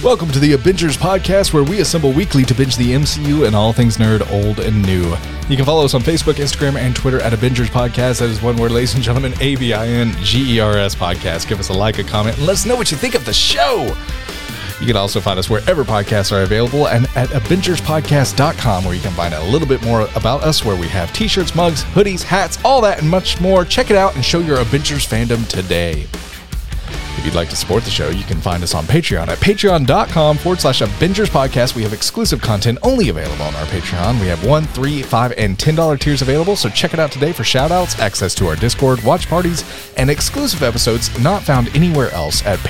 Welcome to the Abingers Podcast, where we assemble weekly to binge the MCU and all things nerd, old and new. You can follow us on Facebook, Instagram, and Twitter at Abingers Podcast. That is one word, ladies and gentlemen, ABINGERS Podcast. Give us a like, a comment, and let us know what you think of the show. You can also find us wherever podcasts are available and at AbengersPodcast.com, where you can find out a little bit more about us, where we have t-shirts, mugs, hoodies, hats, all that and much more. Check it out and show your Abingers fandom today. If you'd like to support the show, you can find us on Patreon at patreon.com/Abingers Podcast. We have exclusive content only available on our Patreon. We have $1, $3, $5, and $10 tiers available, so check it out today for shout-outs, access to our Discord, watch parties, and exclusive episodes not found anywhere else at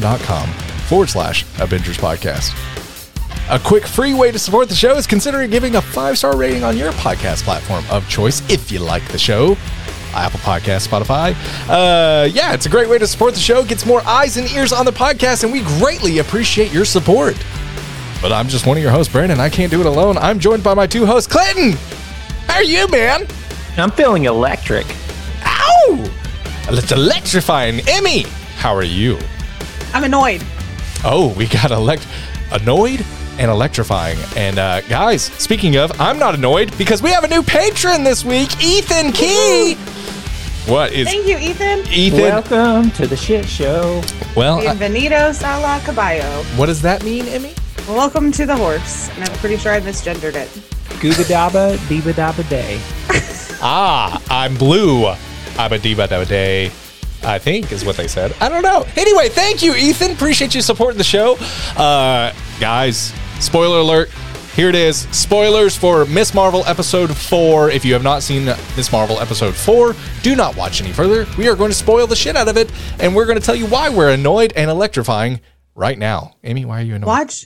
patreon.com/Abingers Podcast. A quick free way to support the show is considering giving a 5-star rating on your podcast platform of choice if you like the show. Apple Podcasts, Spotify. Yeah, it's a great way to support the show. Gets more eyes and ears on the podcast, and we greatly appreciate your support. But I'm just one of your hosts, Brandon. I can't do it alone. I'm joined by my two hosts, Clinton. How are you, man? I'm feeling electric. Ow! It's electrifying. Emmy, how are you? I'm annoyed. Oh, we got annoyed and electrifying. And guys, speaking of, I'm not annoyed because we have a new patron this week, Ethan Key. What is? Thank you, Ethan. Ethan, Welcome to the shit show. Well, Bienvenidos a la caballo. what does that mean, Emmy? Welcome to the horse. And I'm pretty sure I misgendered it. Gooba dabba, diba dabba day. I'm blue. I'm a diva day, I think is what they said. I don't know. Anyway, thank you, Ethan. Appreciate you supporting the show. Guys, spoiler alert. Here it is. Spoilers for Miss Marvel Episode 4. If you have not seen Miss Marvel Episode 4, do not watch any further. We are going to spoil the shit out of it, and we're going to tell you why we're annoyed and electrifying right now. Amy, why are you annoyed? Watch.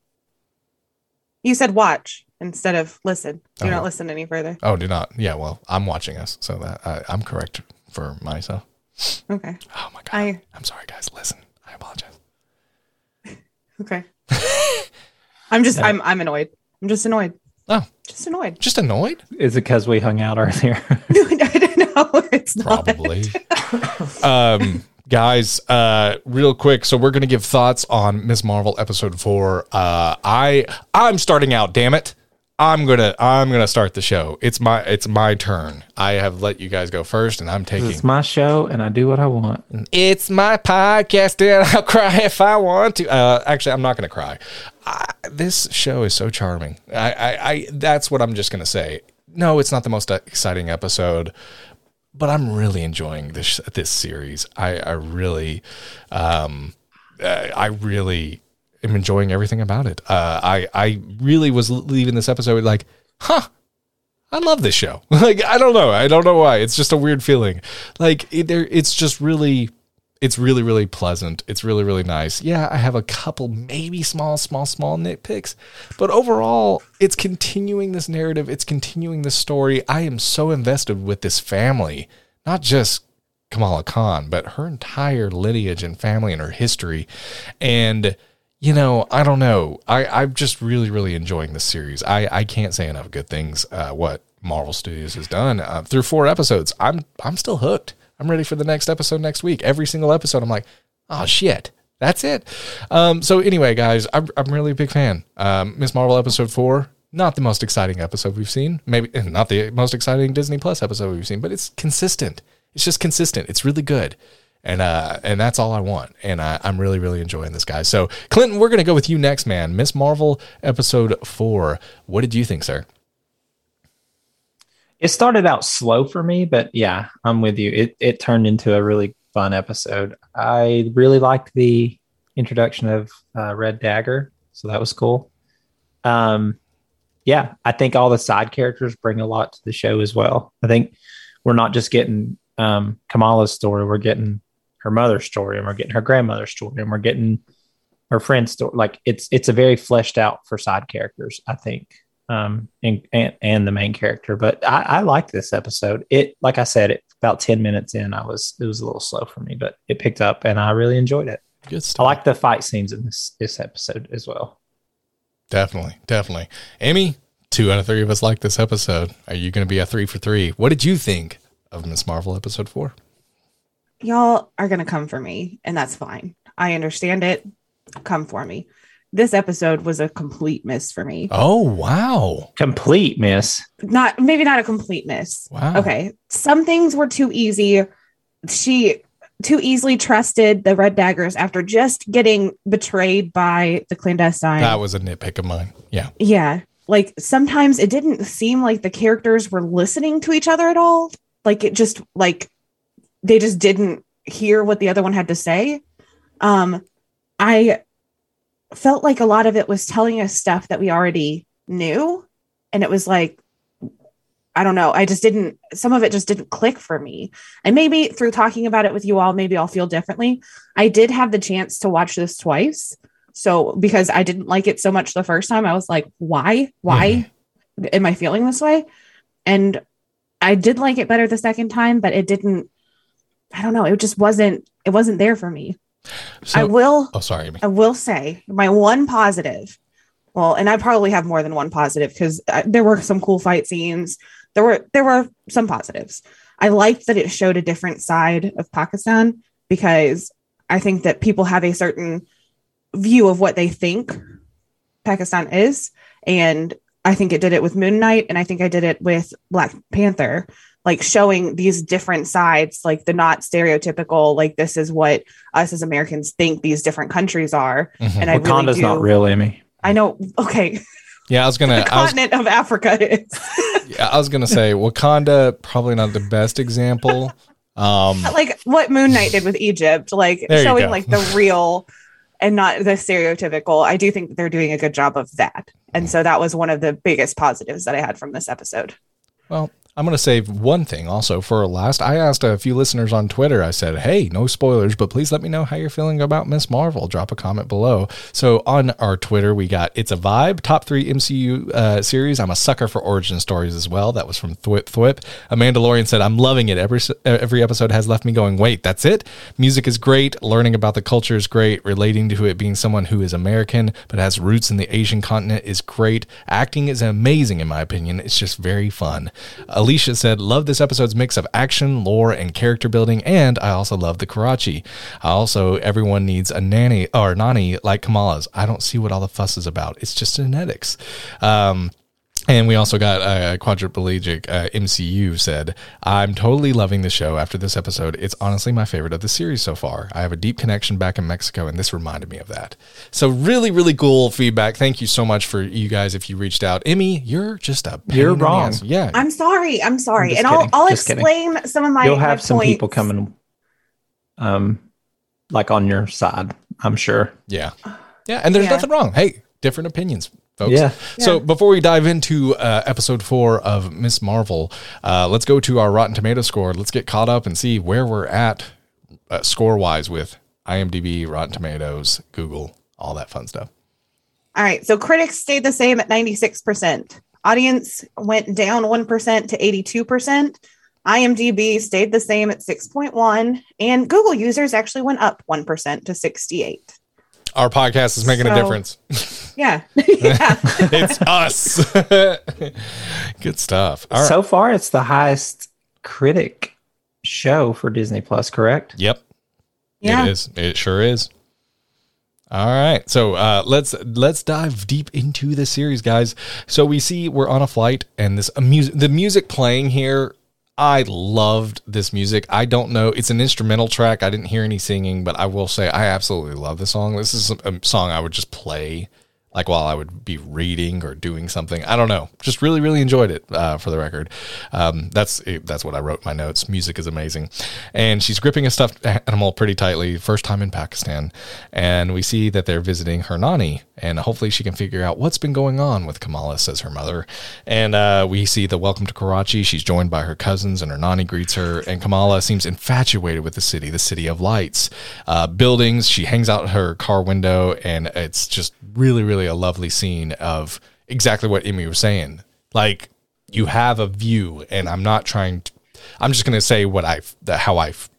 You said watch instead of listen. Do not listen any further. Oh, do not. Yeah, well, I'm watching us, so that I'm correct for myself. Okay. Oh, my God. I'm sorry, guys. Listen, I apologize. Okay. I'm annoyed. I'm just annoyed. Oh. Just annoyed. Just annoyed? Is it because we hung out earlier? I don't know. It's not. Probably. Guys, real quick. So we're going to give thoughts on Miss Marvel Episode 4. I'm starting out, damn it. I'm gonna start the show. It's my turn. I have let you guys go first, and I'm taking. It's my show, and I do what I want. It's my podcast, and I'll cry if I want to. Actually, I'm not gonna cry. This show is so charming. That's what I'm just gonna say. No, it's not the most exciting episode, but I'm really enjoying this series. I really am enjoying everything about it. I really was leaving this episode like, I love this show. Like, I don't know why. It's just a weird feeling. Like, it's really, really pleasant. It's really, really nice. Yeah, I have a couple maybe small nitpicks, but overall, it's continuing this narrative. It's continuing this story. I am so invested with this family, not just Kamala Khan, but her entire lineage and family and her history. And I don't know. I'm just really, really enjoying this series. I can't say enough good things. What Marvel Studios has done through 4 episodes. I'm still hooked. I'm ready for the next episode next week. Every single episode, I'm like, oh shit, that's it. So anyway, guys, I'm really a big fan. Miss Marvel Episode 4, not the most exciting episode we've seen. Maybe not the most exciting Disney Plus episode we've seen, but it's consistent. It's just consistent. It's really good. And that's all I want. And I'm really, really enjoying this, guys. So, Clinton, we're going to go with you next, man. Miss Marvel Episode 4. What did you think, sir? It started out slow for me, but yeah, I'm with you. It turned into a really fun episode. I really liked the introduction of Red Dagger, so that was cool. Yeah, I think all the side characters bring a lot to the show as well. I think we're not just getting Kamala's story, we're getting her mother's story, and we're getting her grandmother's story, and we're getting her friend's story. Like it's a very fleshed out for side characters, I think, and the main character. But I liked this episode. It, like I said, about 10 minutes in, it was a little slow for me, but it picked up, and I really enjoyed it. Good stuff. I like the fight scenes in this episode as well. Definitely. Amy, 2 out of 3 of us like this episode. Are you going to be a 3 for 3? What did you think of Miss Marvel Episode 4? Y'all are going to come for me, and that's fine. I understand it. Come for me. this episode was a complete miss for me. Oh, wow. Complete miss. Maybe not a complete miss. Wow. Okay. Some things were too easy. She too easily trusted the Red Daggers after just getting betrayed by the clandestine. That was a nitpick of mine. Yeah. Yeah. Like sometimes it didn't seem like the characters were listening to each other at all. Like it just like they just didn't hear what the other one had to say. I felt like a lot of it was telling us stuff that we already knew. And it was like, I don't know. Some of it just didn't click for me. And maybe through talking about it with you all, maybe I'll feel differently. I did have the chance to watch this twice. So because I didn't like it so much the first time, I was like, why am I feeling this way? And I did like it better the second time, but it didn't, I don't know. It wasn't there for me. So, I will say my one positive. Well, and I probably have more than one positive because there were some cool fight scenes. There were some positives. I liked that it showed a different side of Pakistan because I think that people have a certain view of what they think Pakistan is. And I think it did it with Moon Knight. And I think I did it with Black Panther, like showing these different sides, like the not stereotypical, like this is what us as Americans think these different countries are. Mm-hmm. And I Wakanda's really do. not real, Emmy. I know. Okay. Yeah, The continent of Africa is. I was gonna say Wakanda, probably not the best example. Like what Moon Knight did with Egypt, like showing like the real and not the stereotypical. I do think they're doing a good job of that. And so that was one of the biggest positives that I had from this episode. Well, I'm going to save one thing also for last. I asked a few listeners on Twitter. I said, hey, no spoilers, but please let me know how you're feeling about Ms. Marvel. Drop a comment below. So on our Twitter, we got It's a Vibe, top 3 MCU series. I'm a sucker for origin stories as well. That was from Thwip. A Mandalorian said, I'm loving it. Every episode has left me going, wait, that's it? Music is great. Learning about the culture is great. Relating to it being someone who is American but has roots in the Asian continent is great. Acting is amazing in my opinion. It's just very fun. Alicia said, love this episode's mix of action, lore, and character building, and I also love the Karachi. Everyone needs a Nani like Kamala's. I don't see what all the fuss is about. It's just genetics. And we also got a quadriplegic MCU said, I'm totally loving the show after this episode. It's honestly my favorite of the series so far. I have a deep connection back in Mexico, and this reminded me of that. So really, really cool feedback. Thank you so much for you guys if you reached out. Emmy, you're just a pain You're in the wrong. ass. Yeah. I'm sorry. And kidding. I'll Just explain some of my You'll have my some points. people coming, like on your side, I'm sure. Yeah. Yeah. And there's nothing wrong. Hey, different opinions, folks. Yeah. So before we dive into episode 4 of Ms. Marvel, let's go to our Rotten Tomato score. Let's get caught up and see where we're at score-wise with IMDb, Rotten Tomatoes, Google, all that fun stuff. All right. So critics stayed the same at 96%. Audience went down 1% to 82%. IMDb stayed the same at 6.1. And Google users actually went up 1% to 68. Our podcast is making a difference. Yeah. Yeah. It's us. Good stuff. All right. So far, it's the highest critic show for Disney Plus, correct? Yep. Yeah. It is. It sure is. All right. So let's dive deep into the series, guys. So we see we're on a flight and the music playing here. I loved this music. I don't know. It's an instrumental track. I didn't hear any singing, but I will say I absolutely love the song. This is a song I would just play like while I would be reading or doing something. I don't know. Just really, really enjoyed it for the record. That's what I wrote in my notes. Music is amazing. And she's gripping a stuffed animal pretty tightly. First time in Pakistan. And we see that they're visiting her Nani. And hopefully she can figure out what's been going on with Kamala, says her mother. And we see the welcome to Karachi. She's joined by her cousins and her Nani greets her. And Kamala seems infatuated with the city of lights. Buildings. She hangs out her car window. And it's just really, really a lovely scene of exactly what Emmy was saying. Like, you have a view, and I'm just going to say how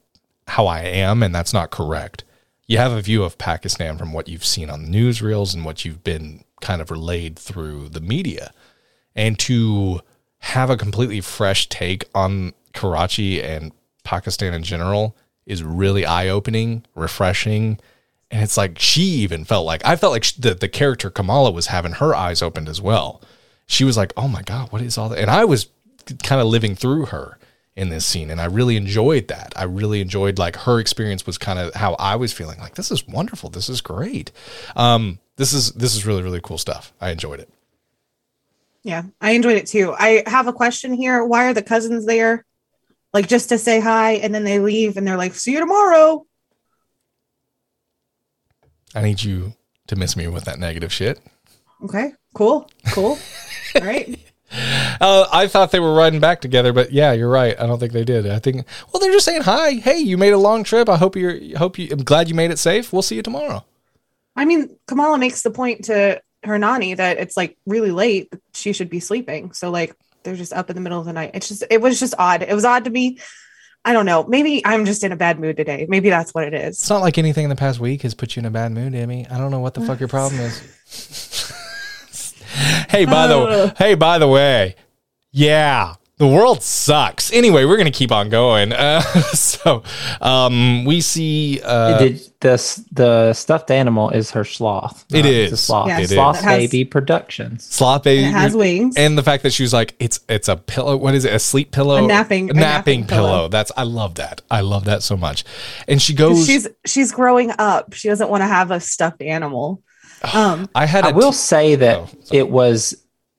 I am, and that's not correct. You have a view of Pakistan from what you've seen on the newsreels and what you've been kind of relayed through the media. And to have a completely fresh take on Karachi and Pakistan in general is really eye-opening, refreshing, And it's like, she even felt like, I felt like the character Kamala was having her eyes opened as well. She was like, oh my God, what is all that? And I was kind of living through her in this scene. And I really enjoyed that. I really enjoyed, like, her experience was kind of how I was feeling. Like, this is wonderful. This is great. This is really, really cool stuff. I enjoyed it. Yeah, I enjoyed it too. I have a question here. Why are the cousins there? Like, just to say hi, and then they leave and they're like, see you tomorrow. I need you to miss me with that negative shit. Okay, cool. All right. I thought they were riding back together, but yeah, you're right. I don't think they did. I think, well, they're just saying hi. Hey, you made a long trip. I'm glad you made it safe. We'll see you tomorrow. I mean, Kamala makes the point to her nanny that it's like really late. She should be sleeping. So like, they're just up in the middle of the night. It was just odd. It was odd to me. I don't know. Maybe I'm just in a bad mood today. Maybe that's what it is. It's not like anything in the past week has put you in a bad mood, Emmy. I don't know what the fuck your problem is. Hey, by the way, yeah, the world sucks. Anyway, we're gonna keep on going. We see the stuffed animal is her sloth. It is. It's a sloth. Yes. Sloth Baby Productions. Sloth Baby. It has wings. And the fact that she was like, it's a pillow. What is it? A sleep pillow? A napping pillow. I love that. I love that so much. And she goes. She's growing up. She doesn't want to have a stuffed animal. I will say that it was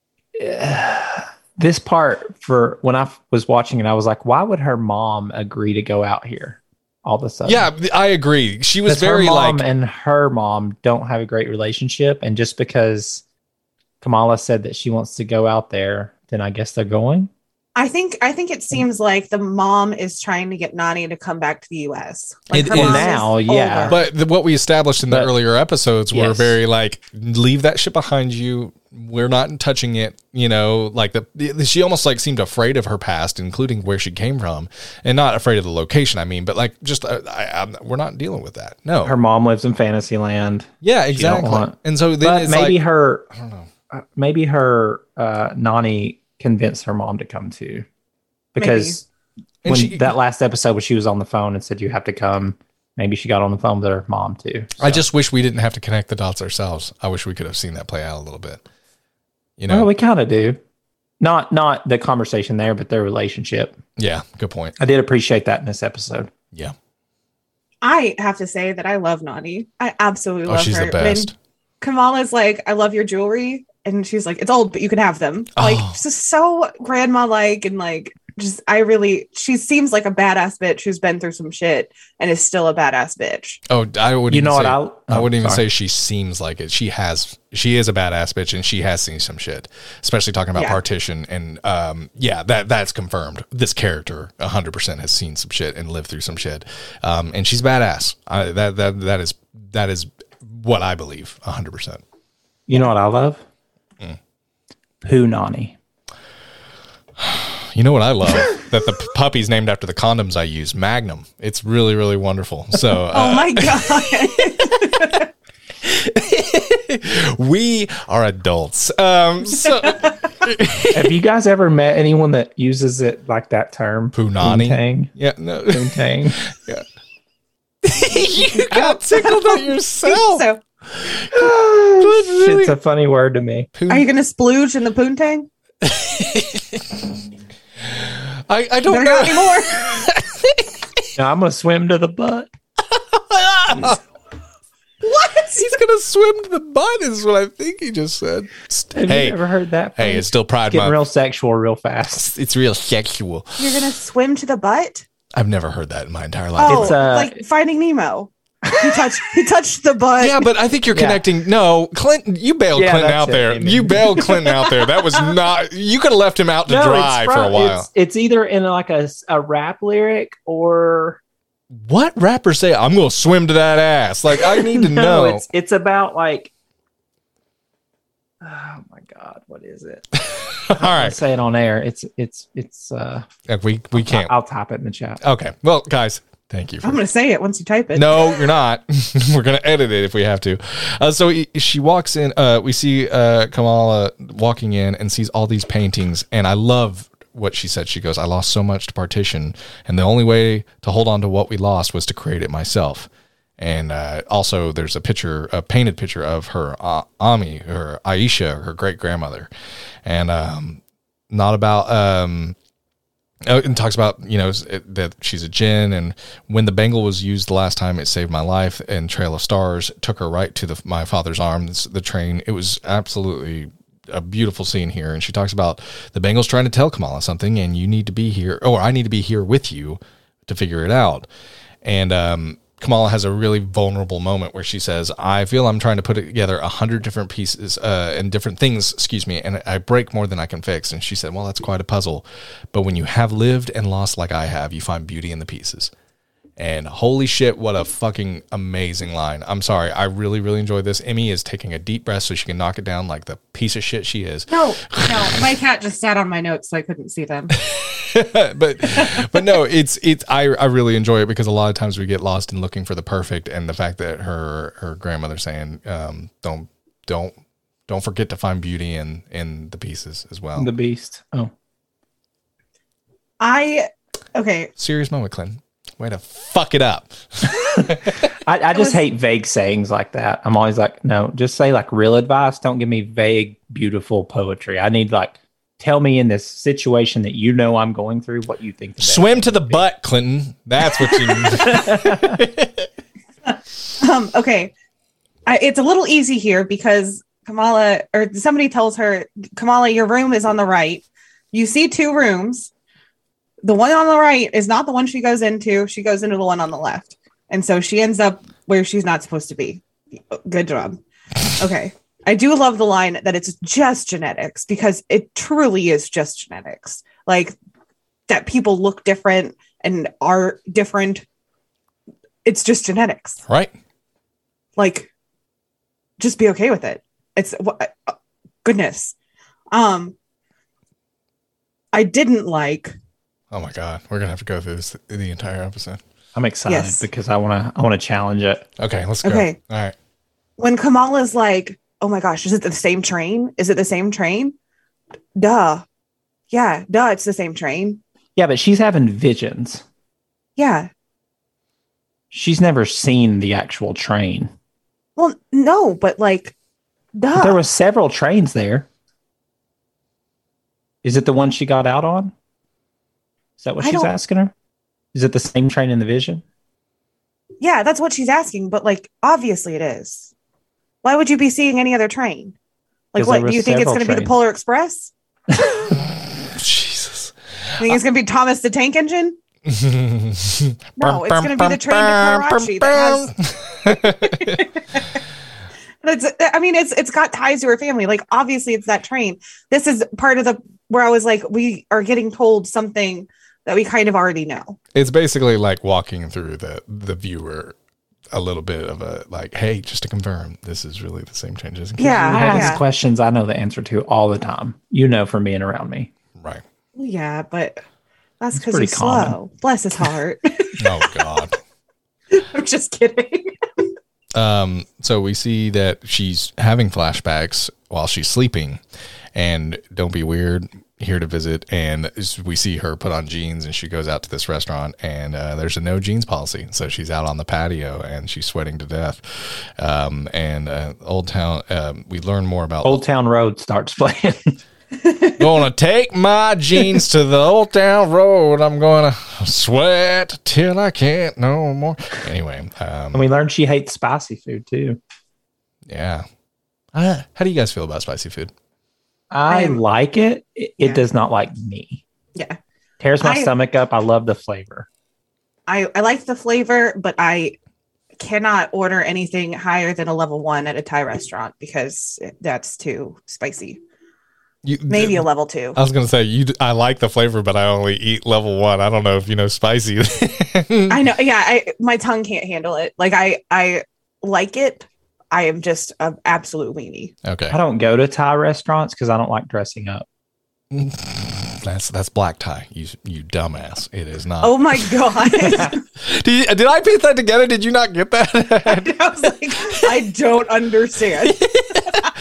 this part for when I was watching it, I was like, why would her mom agree to go out here all of a sudden? Yeah, I agree. She was very her mom like, and her mom don't have a great relationship. And just because Kamala said that she wants to go out there, then I guess they're going. I think it seems like the mom is trying to get Nani to come back to the U.S. Like, it her is mom now, yeah. older. But what we established in the earlier episodes were very like, leave that shit behind you. We're not touching it. You know, like she almost like seemed afraid of her past, including where she came from, and not afraid of the location. I mean, but like just we're not dealing with that. No, her mom lives in Fantasyland. Yeah, exactly. And so then it's maybe like, her, I don't know. Maybe her Nani convinced her mom to come too, because when that last episode when she was on the phone and said you have to come, maybe she got on the phone with her mom too. So. I just wish we didn't have to connect the dots ourselves. I wish we could have seen that play out a little bit. You know, well, we kind of do. Not the conversation there, but their relationship. Yeah, good point. I did appreciate that in this episode. Yeah, I have to say that I love Nani. I absolutely love her. She's the best. When Kamala's like, I love your jewelry. And she's like, it's old, but you can have them. Like, just so grandma-like, and like, just, she seems like a badass bitch who's been through some shit and is still a badass bitch. Oh, I wouldn't. I wouldn't even sorry. say she seems like it. She is a badass bitch, and she has seen some shit. Especially talking about Partition, and that's confirmed. This character 100% has seen some shit and lived through some shit, and she's badass. That is what I believe 100%. You know what I love? Poo Nani. You know what I love? That the puppy's named after the condoms I use, Magnum. It's really, really wonderful. So, oh my God. We are adults. So have you guys ever met anyone that uses it like that term? Poo Nani? Poontang? Yeah, no. Poontang. Yeah. You got tickled at yourself. So, It's a funny word to me. are you going to splooge in the poontang? I don't know not anymore. Now I'm going to swim to the butt. What? He's going to swim to the butt is what I think he just said. Have you ever heard that? Hey, it's still Pride Getting Month. real sexual real fast. It's real sexual. You're going to swim to the butt? I've never heard that in my entire life. Oh, It's, like Finding Nemo. He touched the butt. Yeah, but I think you're connecting. No, Clinton, you bailed Clinton out there. Amy. You bailed Clinton out there. That was not. You could have left him out to dry for a while. It's either in like a rap lyric or what rappers say? I'm going to swim to that ass. Like I need to know. It's about like. Oh my God, what is it? All right, say it on air. It's. We can't. I'll type it in the chat. Okay, well, guys. Thank you. I'm going to say it once you type it. No, you're not. We're going to edit it if we have to. So she walks in. We see Kamala walking in and sees all these paintings. And I love what she said. She goes, I lost so much to Partition. And the only way to hold on to what we lost was to create it myself. And also there's a painted picture of her Ami, her Aisha, her great grandmother. And not about and talks about, that she's a djinn, and when the bangle was used the last time, it saved my life, and Trail of Stars took her right to my father's arms, the train. It was absolutely a beautiful scene here. And she talks about the bangle's trying to tell Kamala something, and you need to be here, or I need to be here with you to figure it out. And Kamala has a really vulnerable moment where she says, I feel I'm trying to put together 100 different pieces and different things, and I break more than I can fix. And she said, well, that's quite a puzzle. But when you have lived and lost like I have, you find beauty in the pieces. And holy shit, what a fucking amazing line. I'm sorry. I really, really enjoyed this. Emmy is taking a deep breath so she can knock it down like the piece of shit she is. No, my cat just sat on my notes so I couldn't see them. but no, I really enjoy it because a lot of times we get lost in looking for the perfect, and the fact that her grandmother saying, don't forget to find beauty in the pieces as well. The beast. Oh. Okay. Serious moment, Clinton. Way to fuck it up. I just hate vague sayings like that. I'm always like, no, just say like real advice. Don't give me vague, beautiful poetry. I need like, tell me in this situation that I'm going through what you think. Swim to the butt, Clinton. That's what you need. Okay. It's a little easy here because Kamala, or somebody tells her, Kamala, your room is on the right. You see 2 rooms. The one on the right is not the one she goes into. She goes into the one on the left. And so she ends up where she's not supposed to be. Good job. Okay. I do love the line that it's just genetics, because it truly is just genetics. Like, that people look different and are different. It's just genetics. Right. Like, just be okay with it. It's goodness. I didn't like. Oh my God, we're gonna have to go through this the entire episode. I'm excited because I want to challenge it. Okay, let's go. Okay, all right. When Kamala's like, "Oh my gosh, is it the same train? Is it the same train?" Duh. Yeah, duh. It's the same train. Yeah, but she's having visions. Yeah. She's never seen the actual train. Well, no, but like, duh. But there were several trains there. Is it the one she got out on? Is that what she's asking her? Is it the same train in the vision? Yeah, that's what she's asking. But like, obviously it is. Why would you be seeing any other train? Like, what, do you think it's going to be the Polar Express? Jesus. You think it's going to be Thomas the Tank Engine? No, it's going to be the train to Karachi that has... it's got ties to her family. Like, obviously it's that train. This is part of where I was like, we are getting told something that we kind of already know. It's basically like walking through the viewer a little bit of a like, hey, just to confirm, this is really the same changes. Yeah, I ask questions I know the answer to all the time. From being around me. Right. Yeah, but that's because he's slow. Bless his heart. Oh, God. I'm just kidding. So we see that she's having flashbacks while she's sleeping, and don't be weird, here to visit. And we see her put on jeans, and she goes out to this restaurant, and there's a no jeans policy. So she's out on the patio and she's sweating to death. Old Town, we learn more about Old Town Road starts playing. Gonna take my jeans to the Old Town Road. I'm gonna sweat till I can't no more. Anyway, and we learned she hates spicy food too. Yeah. How do you guys feel about spicy food? I like it. It does not like me. Yeah. Tears my stomach up. I love the flavor. I like the flavor, but I cannot order anything higher than a level 1 at a Thai restaurant because that's too spicy. Maybe a level 2. I was going to say, I like the flavor, but I only eat level 1. I don't know if you know spicy. I know. Yeah. My tongue can't handle it. Like I like it. I am just an absolute weenie. Okay. I don't go to Thai restaurants because I don't like dressing up. That's black tie. You dumbass. It is not. Oh my God. Did I piece that together? Did you not get that? I was like, I don't understand.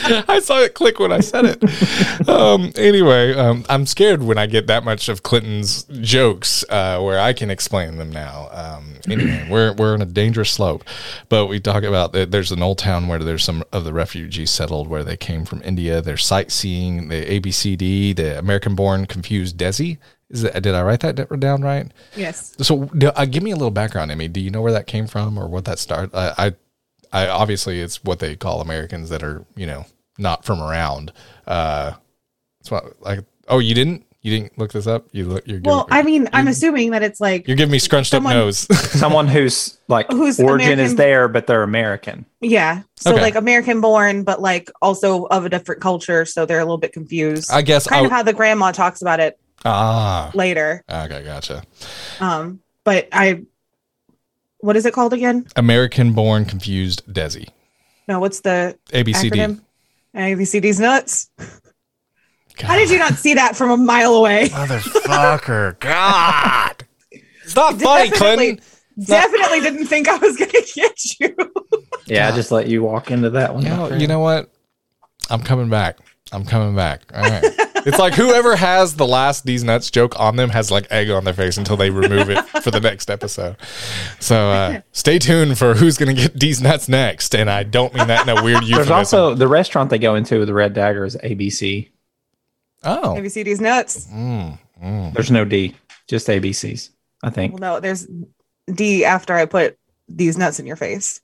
I saw it click when I said it. Anyway, I'm scared when I get that much of Clinton's jokes where I can explain them now. Anyway, we're on a dangerous slope, but we talk about that there's an old town where there's some of the refugees settled where they came from India. They're sightseeing the ABCD, the American-born confused Desi. Did I write that down right? Yes. So give me a little background, Amy. Do you know where that came from or what that started? I obviously it's what they call Americans that are, not from around. It's what, like, oh, you didn't look this up? I'm assuming that it's like you're giving me scrunched up nose. Someone whose origin American, is there, but they're American. Yeah. So Okay. like American born, but like also of a different culture. So they're a little bit confused. I guess kind of how the grandma talks about it later. Okay, gotcha. But what is it called again? American-born confused Desi. No, what's the ABCD. acronym? ABCD's nuts. God. How did you not see that from a mile away? Motherfucker. God. It's not funny, Clinton. Definitely didn't think I was going to get you. Yeah, I just let you walk into that one. You know what? I'm coming back. All right. It's like whoever has the last These Nuts joke on them has like egg on their face until they remove it for the next episode. So stay tuned for who's going to get These Nuts next. And I don't mean that in a weird euphemism. There's also the restaurant they go into with the Red Dagger is ABC. Oh. ABCD's nuts. There's no D, just ABCs, I think. Well, no, there's D after I put these nuts in your face.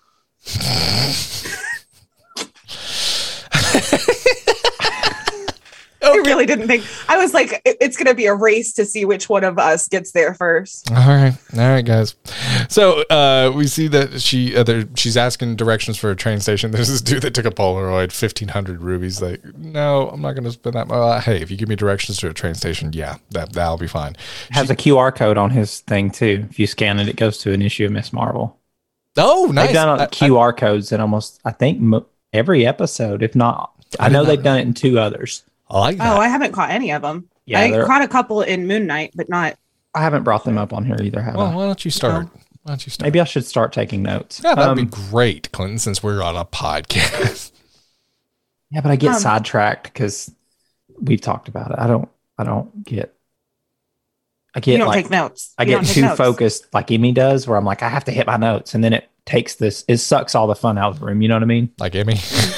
I really didn't think. I was like, it's going to be a race to see which one of us gets there first. All right, guys. So we see that she's asking directions for a train station. There's this dude that took a Polaroid, 1,500 rubies. Like, no, I'm not going to spend that much. Hey, if you give me directions to a train station, yeah, that'll be fine. It has a QR code on his thing too. If you scan it, it goes to an issue of Miss Marvel. Oh, nice. They've done QR codes in almost, I think, every episode. If not, I know they've done it in 2 others. I like that. Oh, I haven't caught any of them. Yeah, I caught a couple in Moon Knight, but not. I haven't brought them up on here either, have Well, I? why don't you start? No. Maybe I should start taking notes. Yeah, that'd be great, Clinton, since we're on a podcast. Yeah, but I get sidetracked because we've talked about it. I don't get. You don't take notes. I get too focused, like Emmy does, where I'm like, I have to hit my notes, and then it sucks all the fun out of the room. You know what I mean? Like Emmy.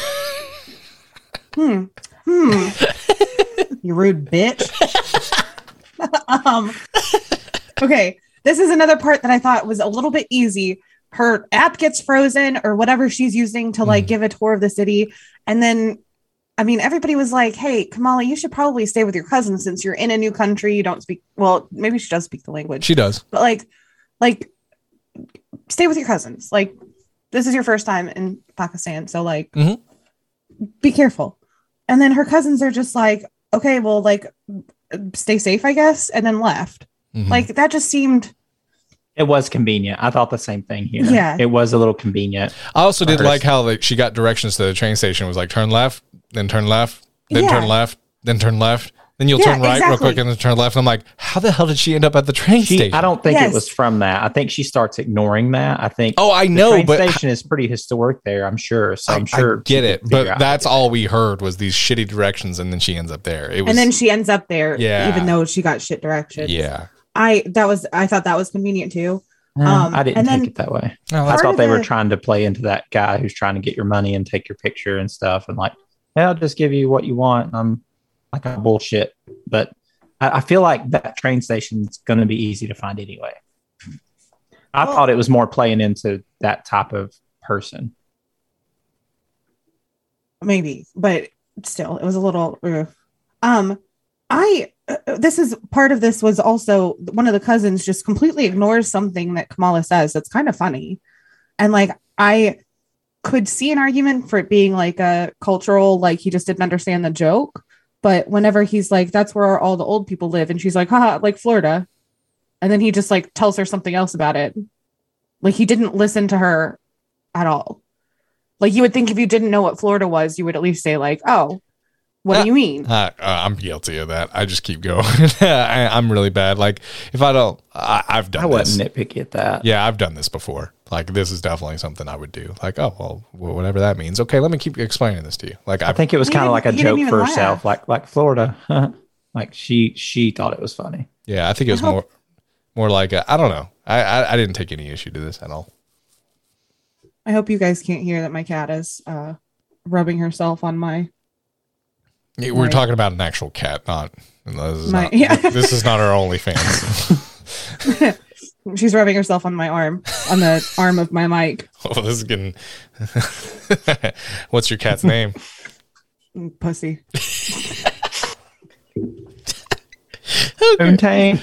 You rude bitch. Okay, this is another part that I thought was a little bit easy. Her app gets frozen or whatever she's using to like give a tour of the city. And then, I mean, everybody was like, hey, Kamala, you should probably stay with your cousin since you're in a new country. You don't speak, well, maybe she does speak the language. She does. But like stay with your cousins. Like, this is your first time in Pakistan. So like, be careful. And then her cousins are just like, okay, well, like, stay safe, I guess, and then left. Like, that just seemed... It was convenient. I thought the same thing here. Yeah. It was a little convenient. I also did like how she got directions to the train station. It was like, turn left, then turn left, then turn left, then turn left. Then you'll turn right real quick and then turn left. And I'm like, how the hell did she end up at the train station? I don't think it was from that. I think she starts ignoring that. I think. Oh, I know, the train station is pretty historic there. I'm sure. So I'm sure. I get it, but that's all we heard was these shitty directions, and then she ends up there. And then she ends up there, even though she got shit directions. Yeah, I thought that was convenient too. I didn't take it that way. No, I thought they were trying to play into that guy who's trying to get your money and take your picture and stuff, and like, hey, I'll just give you what you want. I'm like a bullshit, but. I feel like that train station is going to be easy to find anyway. I thought it was more playing into that type of person. Maybe, but still, it was a little. This is part of this was also one of the cousins just completely ignores something that Kamala says. That's kind of funny, and like I could see an argument for it being like a cultural, like he just didn't understand the joke. But whenever he's like, that's where all the old people live. And she's like, haha, like Florida. And then he just like tells her something else about it. Like he didn't listen to her at all. Like you would think if you didn't know what Florida was, you would at least say like, oh, what do you mean? I'm guilty of that. I just keep going. I'm really bad. Like if I don't, I've done this. I wasn't nitpicky at that. Yeah, I've done this before. Like, this is definitely something I would do. Like, oh, well, whatever that means. Okay, let me keep explaining this to you. Like, I think it was He kind of didn't- like a he didn't joke even for laugh. herself, like Florida. Like she thought it was funny. yeah, I think it was more like I don't know. I didn't take any issue to this at all. I hope you guys can't hear that my cat is rubbing herself on my. We're Right. talking about an actual cat, not My- yeah. this is not our OnlyFans. She's rubbing herself on my arm, on the arm of my mic. Oh, this is getting. What's your cat's name? Pussy. Poontang.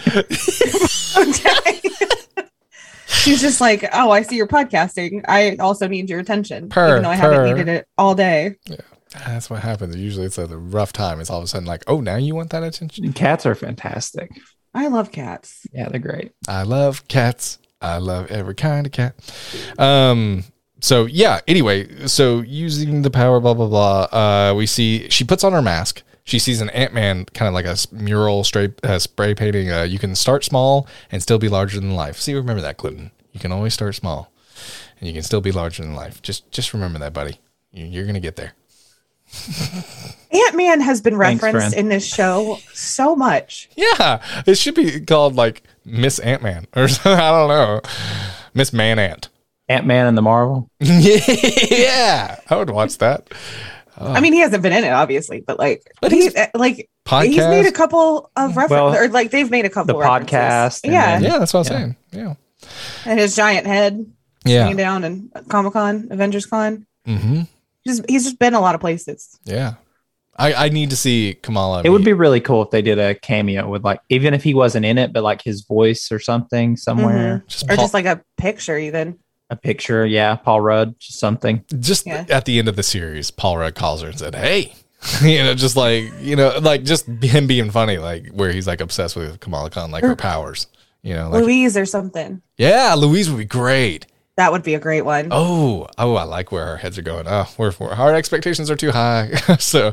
She's just like, oh, I see you're podcasting. I also need your attention, Purr, even though I haven't purr. needed it all day. That's what happens. Usually it's a rough time. It's all of a sudden like, oh, now you want that attention? Cats are fantastic. I love cats. Yeah, they're great. I love cats. I love every kind of cat. So yeah, anyway, so using the power, blah, blah, blah. We see she puts on her mask. She sees an Ant-Man, kind of like a mural spray painting. You can start small and still be larger than life. See, remember that, Clinton. You can always start small and you can still be larger than life. Just remember that, buddy. You're going to get there. Ant-Man has been Thanks, referenced friend. in this show so much. Yeah, it should be called like Miss Ant-Man or something. I don't know. Miss Man-Ant. Ant-Man and the Marvel. Yeah, I would watch that. I mean, he hasn't been in it, obviously, but like, But he's like, Podcast. he's made a couple of references, Well, or like they've made a couple the references. podcast and Yeah. then- Yeah, that's what I'm Yeah. saying. Yeah. And his giant head Yeah. hanging down in Comic-Con, Avengers Con. Mm-hmm. He's just been a lot of places. Yeah. I need to see Kamala. It would be really cool if they did a cameo with like, even if he wasn't in it, but like his voice or something somewhere, just, Or Paul- just like a picture even. a picture. Yeah, Paul Rudd, just something. just Yeah. at the end of the series, Paul Rudd calls her and said, "Hey," just like like just him being funny, like where he's like obsessed with Kamala Khan, like her powers. Like Louise or something. yeah, Louise would be great. That would be a great one. Oh, I like where our heads are going. Oh, our expectations are too high. So,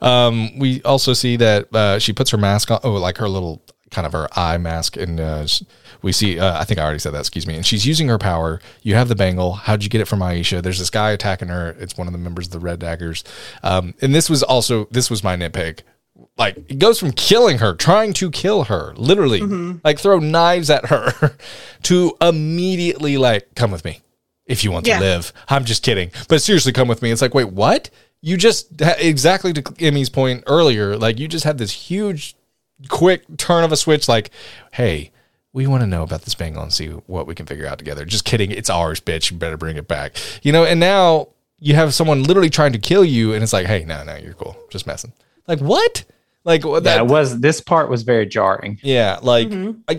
we also see that she puts her mask on. Oh, like her little kind of her eye mask, and we see. I think I already said that. Excuse me. And she's using her power. You have the bangle. How'd you get it from Aisha? There's this guy attacking her. It's one of the members of the Red Daggers. And this was my nitpick. Like, it goes from killing her, trying to kill her, literally, like throw knives at her, to immediately like, come with me if you want to Yeah. live. I'm just kidding. But seriously, come with me. It's like, wait, what? You just, exactly to Emmy's point earlier, like you just had this huge, quick turn of a switch, like, hey, we want to know about this bangle and see what we can figure out together. Just kidding. It's ours, bitch. You better bring it back. And now you have someone literally trying to kill you, and it's like, hey, no, you're cool. Just messing. Like, what? Like that? This part was very jarring. Yeah. Like,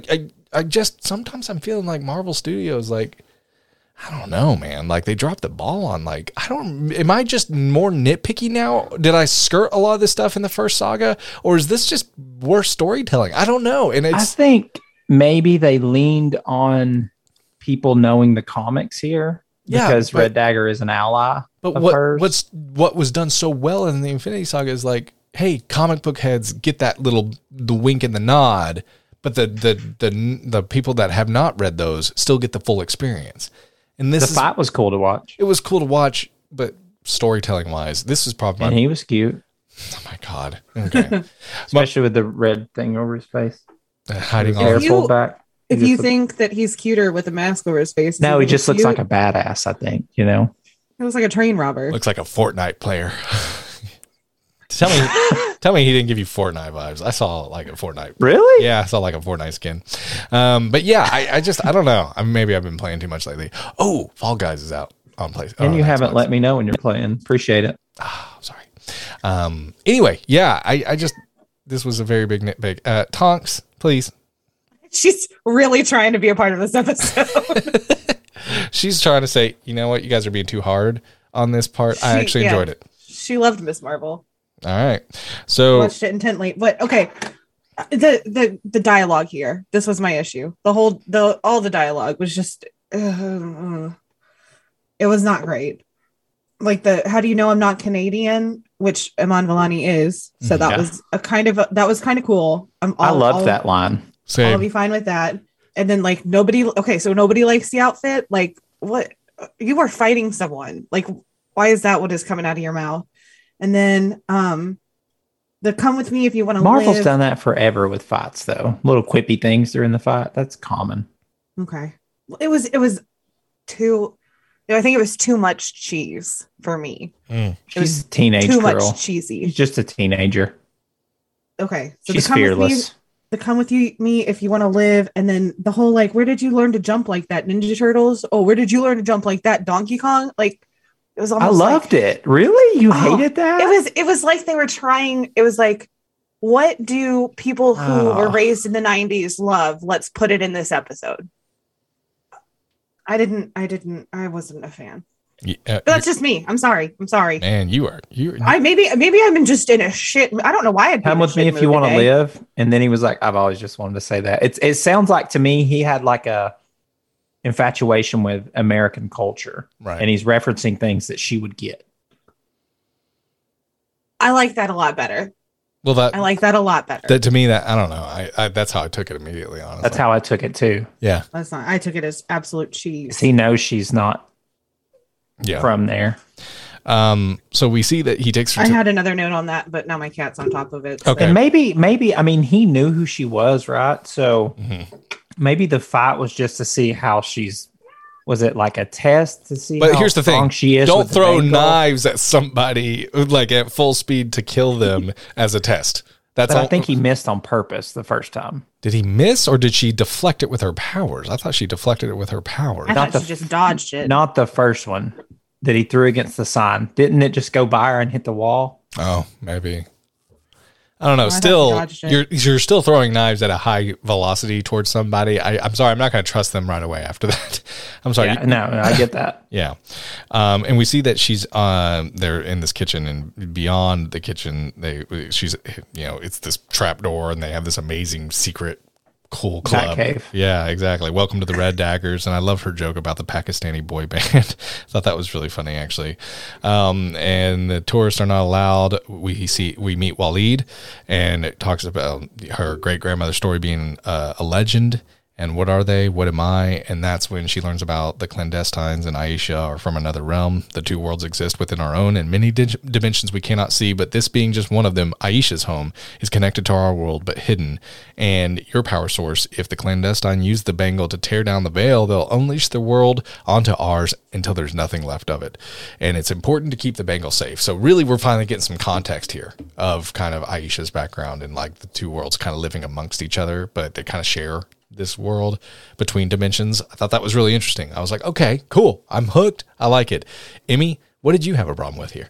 I just, sometimes I'm feeling like Marvel Studios, like, I don't know, man. Like, they dropped the ball on, like, am I just more nitpicky now? Did I skirt a lot of this stuff in the first saga? Or is this just worse storytelling? I don't know. And I it's, think maybe they leaned on people knowing the comics here Yeah, because but- Red Dagger is an ally but of what hers. what was done so well in the Infinity Saga is like, hey, comic book heads get the wink and the nod, but the people that have not read those still get the full experience. And The fight was cool to watch, it was cool to watch, but storytelling wise, this is probably and he was cute, oh my god. Okay. especially with the red thing over his face, Hiding his hair all you- pulled back. If He you just- think that he's cuter with a mask over his face, no, he just looks like a. a badass. I think It looks like a train robber. looks like a Fortnite player. Tell me he didn't give you Fortnite vibes. I saw like a Fortnite. Really? Yeah, I saw like a Fortnite skin. But yeah, I don't know. Maybe I've been playing too much lately. Oh, Fall Guys is out on PlayStation. And you haven't let me know when you're playing. Appreciate it. Oh, sorry. Anyway, yeah, I just, this was a very big nitpick. Tonks, please. She's really trying to be a part of this episode. She's trying to say, you know what, you guys are being too hard on this part. I actually enjoyed it. She loved Miss Marvel. All right. So Watched it intently. But okay. The dialogue here. This was my issue. All the dialogue was just it was not great. Like how do you know I'm not Canadian? Which Iman Vellani is. So that Yeah. was kind of cool. I loved that line. I'll same. be fine with that. And then like nobody likes the outfit. Like what you were fighting someone. Like, why is that what is coming out of your mouth? And then the come with me if you want to Marvel's live. done that forever with fights, though. Little quippy things during the fight. That's common. Okay. It was too, I think it was too much cheese for me. It was She's a teenage too girl. much cheesy. She's just a teenager. Okay. So She's the come with fearless. me if you want to live, and then the whole like, where did you learn to jump like that, Ninja Turtles? Oh, where did you learn to jump like that, Donkey Kong? Like, it was I almost loved it. Really? You hated that? It was like they were trying. It was like, what do people who were raised in the 90s love? Let's put it in this episode. I wasn't a fan. Yeah, But that's just me. I'm sorry. man, you Maybe I'm just in a shit. I don't know why I'd be Come in a with me shit if you mood want to today. live. And then he was like, I've always just wanted to say that. It sounds like to me he had like a infatuation with American culture. right. And he's referencing things that she would get. I like that a lot better. Well, I like that a lot better. that to me, that I don't know. I that's how I took it immediately. Honestly, That's how I took it too. Yeah, That's not. I took it as absolute cheese. 'Cause he knows she's not yeah. from there. So we see that he takes her. I To, had another note on that, but now my cat's on top of it. so- Okay. And maybe, I mean, he knew who she was, right? So Mhm. maybe the fight was just to see how was it like a test to see But how here's the thing: strong she is? don't with the throw bangle? knives at somebody like at full speed to kill them as a test. That's But all. I think he missed on purpose the first time. Did he miss, or did she deflect it with her powers? I thought she deflected it with her powers. I Not thought she just dodged it. Not the first one that he threw against the sign. Didn't it just go by her and hit the wall? Oh, maybe. I don't know. I thought Still, she dodged it. you're still throwing knives at a high velocity towards somebody. I'm sorry. I'm not going to trust them right away after that. I'm sorry. Yeah, no, I get that. Yeah. And we see that she's they're in this kitchen, and beyond the kitchen, she's it's this trap door, and they have this amazing secret cool club. Batcave. Yeah, exactly. Welcome to the Red Daggers. And I love her joke about the Pakistani boy band. Thought that was really funny, actually. And the tourists are not allowed. We meet Waleed, and it talks about her great grandmother's story being a legend. And what are they? What am I? And that's when she learns about the clandestines and Aisha are from another realm. The two worlds exist within our own and many dimensions we cannot see, but this being just one of them, Aisha's home, is connected to our world but hidden. And your power source, if the clandestine use the bangle to tear down the veil, they'll unleash the world onto ours until there's nothing left of it. And it's important to keep the bangle safe. So really, we're finally getting some context here of kind of Aisha's background and like the two worlds kind of living amongst each other, but they kind of share this world between dimensions. I thought that was really interesting. I was like, okay, cool. I'm hooked. I like it. Emmy, what did you have a problem with here?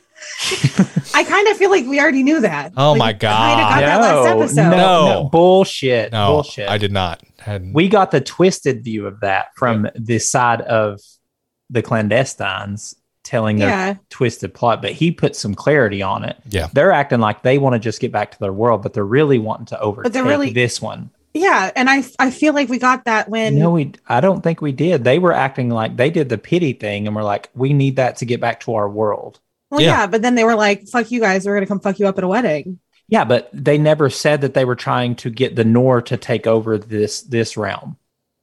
I kind of feel like we already knew that. Oh Like, my God. I kind of got that last episode. No. Bullshit. No, Bullshit. I did not. We got the twisted view of that from this side of the clandestines telling their twisted plot, but he put some clarity on it. Yeah. They're acting like they want to just get back to their world, but they're really wanting to overtake this one. Yeah, and I feel like we got that when I don't think we did. They were acting like they did the pity thing and we're like, we need that to get back to our world. Well, yeah, but then they were like, fuck you guys, we're going to come fuck you up at a wedding. Yeah, but they never said that they were trying to get the Noor to take over this realm.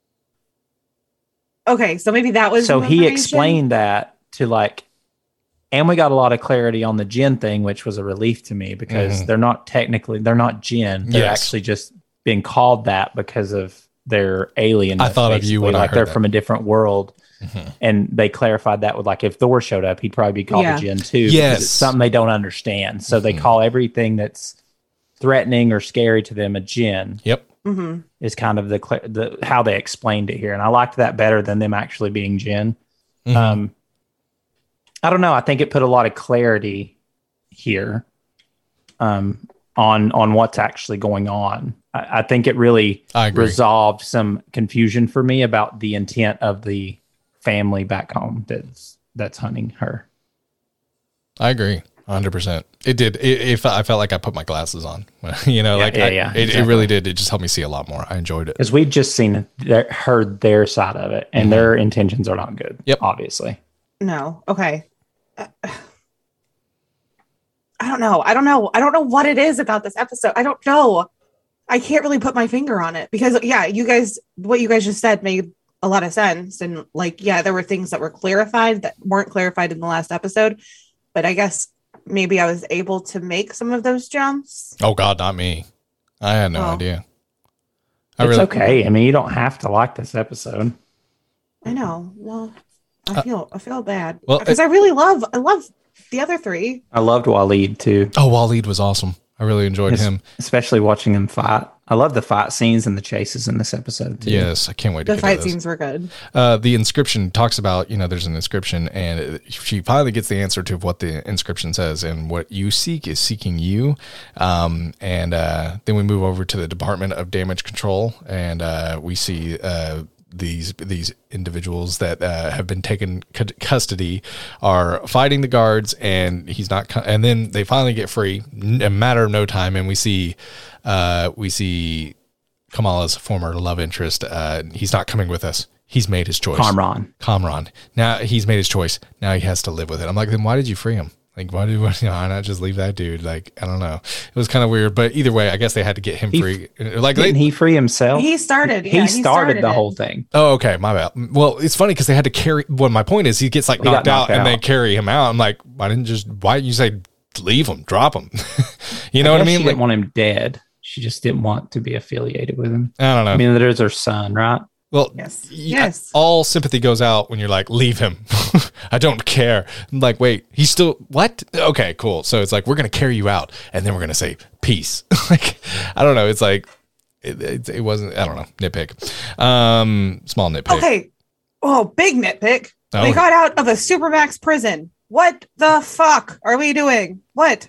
Okay, so maybe that was So the he information? explained that to like, and we got a lot of clarity on the Jinn thing, which was a relief to me because they're not Jinn. They're actually just being called that because of their alien. I thought of you when like I heard they're that. from a different world. And they clarified that with like, if Thor showed up, he'd probably be called a Jinn too. Yes. It's something they don't understand. So they call everything that's threatening or scary to them a Jinn. Yep. Is kind of the how they explained it here. And I liked that better than them actually being Jinn. I don't know. I think it put a lot of clarity here on what's actually going on. I think it really resolved some confusion for me about the intent of the family back home that's hunting her. I agree. 100%. It did. I felt like I put my glasses on, it really did. It just helped me see a lot more. I enjoyed it. Because we've just heard their side of it and their intentions are not good. Yep. Obviously. No. Okay. I don't know. I don't know what it is about this episode. I don't know. I can't really put my finger on it because what you guys just said made a lot of sense. And like, yeah, there were things that were clarified that weren't clarified in the last episode, but I guess maybe I was able to make some of those jumps. Oh God, not me. I had no idea. It's okay. I mean, you don't have to like this episode. I know. Well, I feel bad. Well, because I love the other three. I loved Waleed too. Oh, Waleed was awesome. I really enjoyed him. Especially watching him fight. I love the fight scenes and the chases in this episode too. Yes, I can't wait to The get fight to those. scenes were good. The inscription talks about, there's an inscription, and she finally gets the answer to what the inscription says, and what you seek is seeking you. And then we move over to the Department of Damage Control, and we see these individuals that have been taken custody are fighting the guards, and he's not. And then they finally get free in a matter of no time, and we see Kamala's former love interest. He's not coming with us. He's made his choice. Kamran. Now he's made his choice. Now he has to live with it. I'm like, then why did you free him? Like, why not just leave that dude? Like, I don't know. It was kind of weird, but either way, I guess they had to get him free. Like, didn't he free himself? He started. He started the whole thing. Oh, okay, my bad. Well, it's funny because they had to carry. Well, my point is, he gets like knocked out, and they carry him out. I'm like, why didn't you say leave him, drop him? You know what I mean? She didn't want him dead. She just didn't want to be affiliated with him. I don't know. I mean, there's her son, right? Well, yes. All sympathy goes out when you're like, leave him. I don't care. I'm like, wait, he's still what? Okay, cool. So it's like, we're going to carry you out, and then we're going to say peace. Like, I don't know. It's like, it wasn't, I don't know, nitpick. Small nitpick. Okay. Oh, big nitpick. Oh. We got out of a Supermax prison. What the fuck are we doing? What?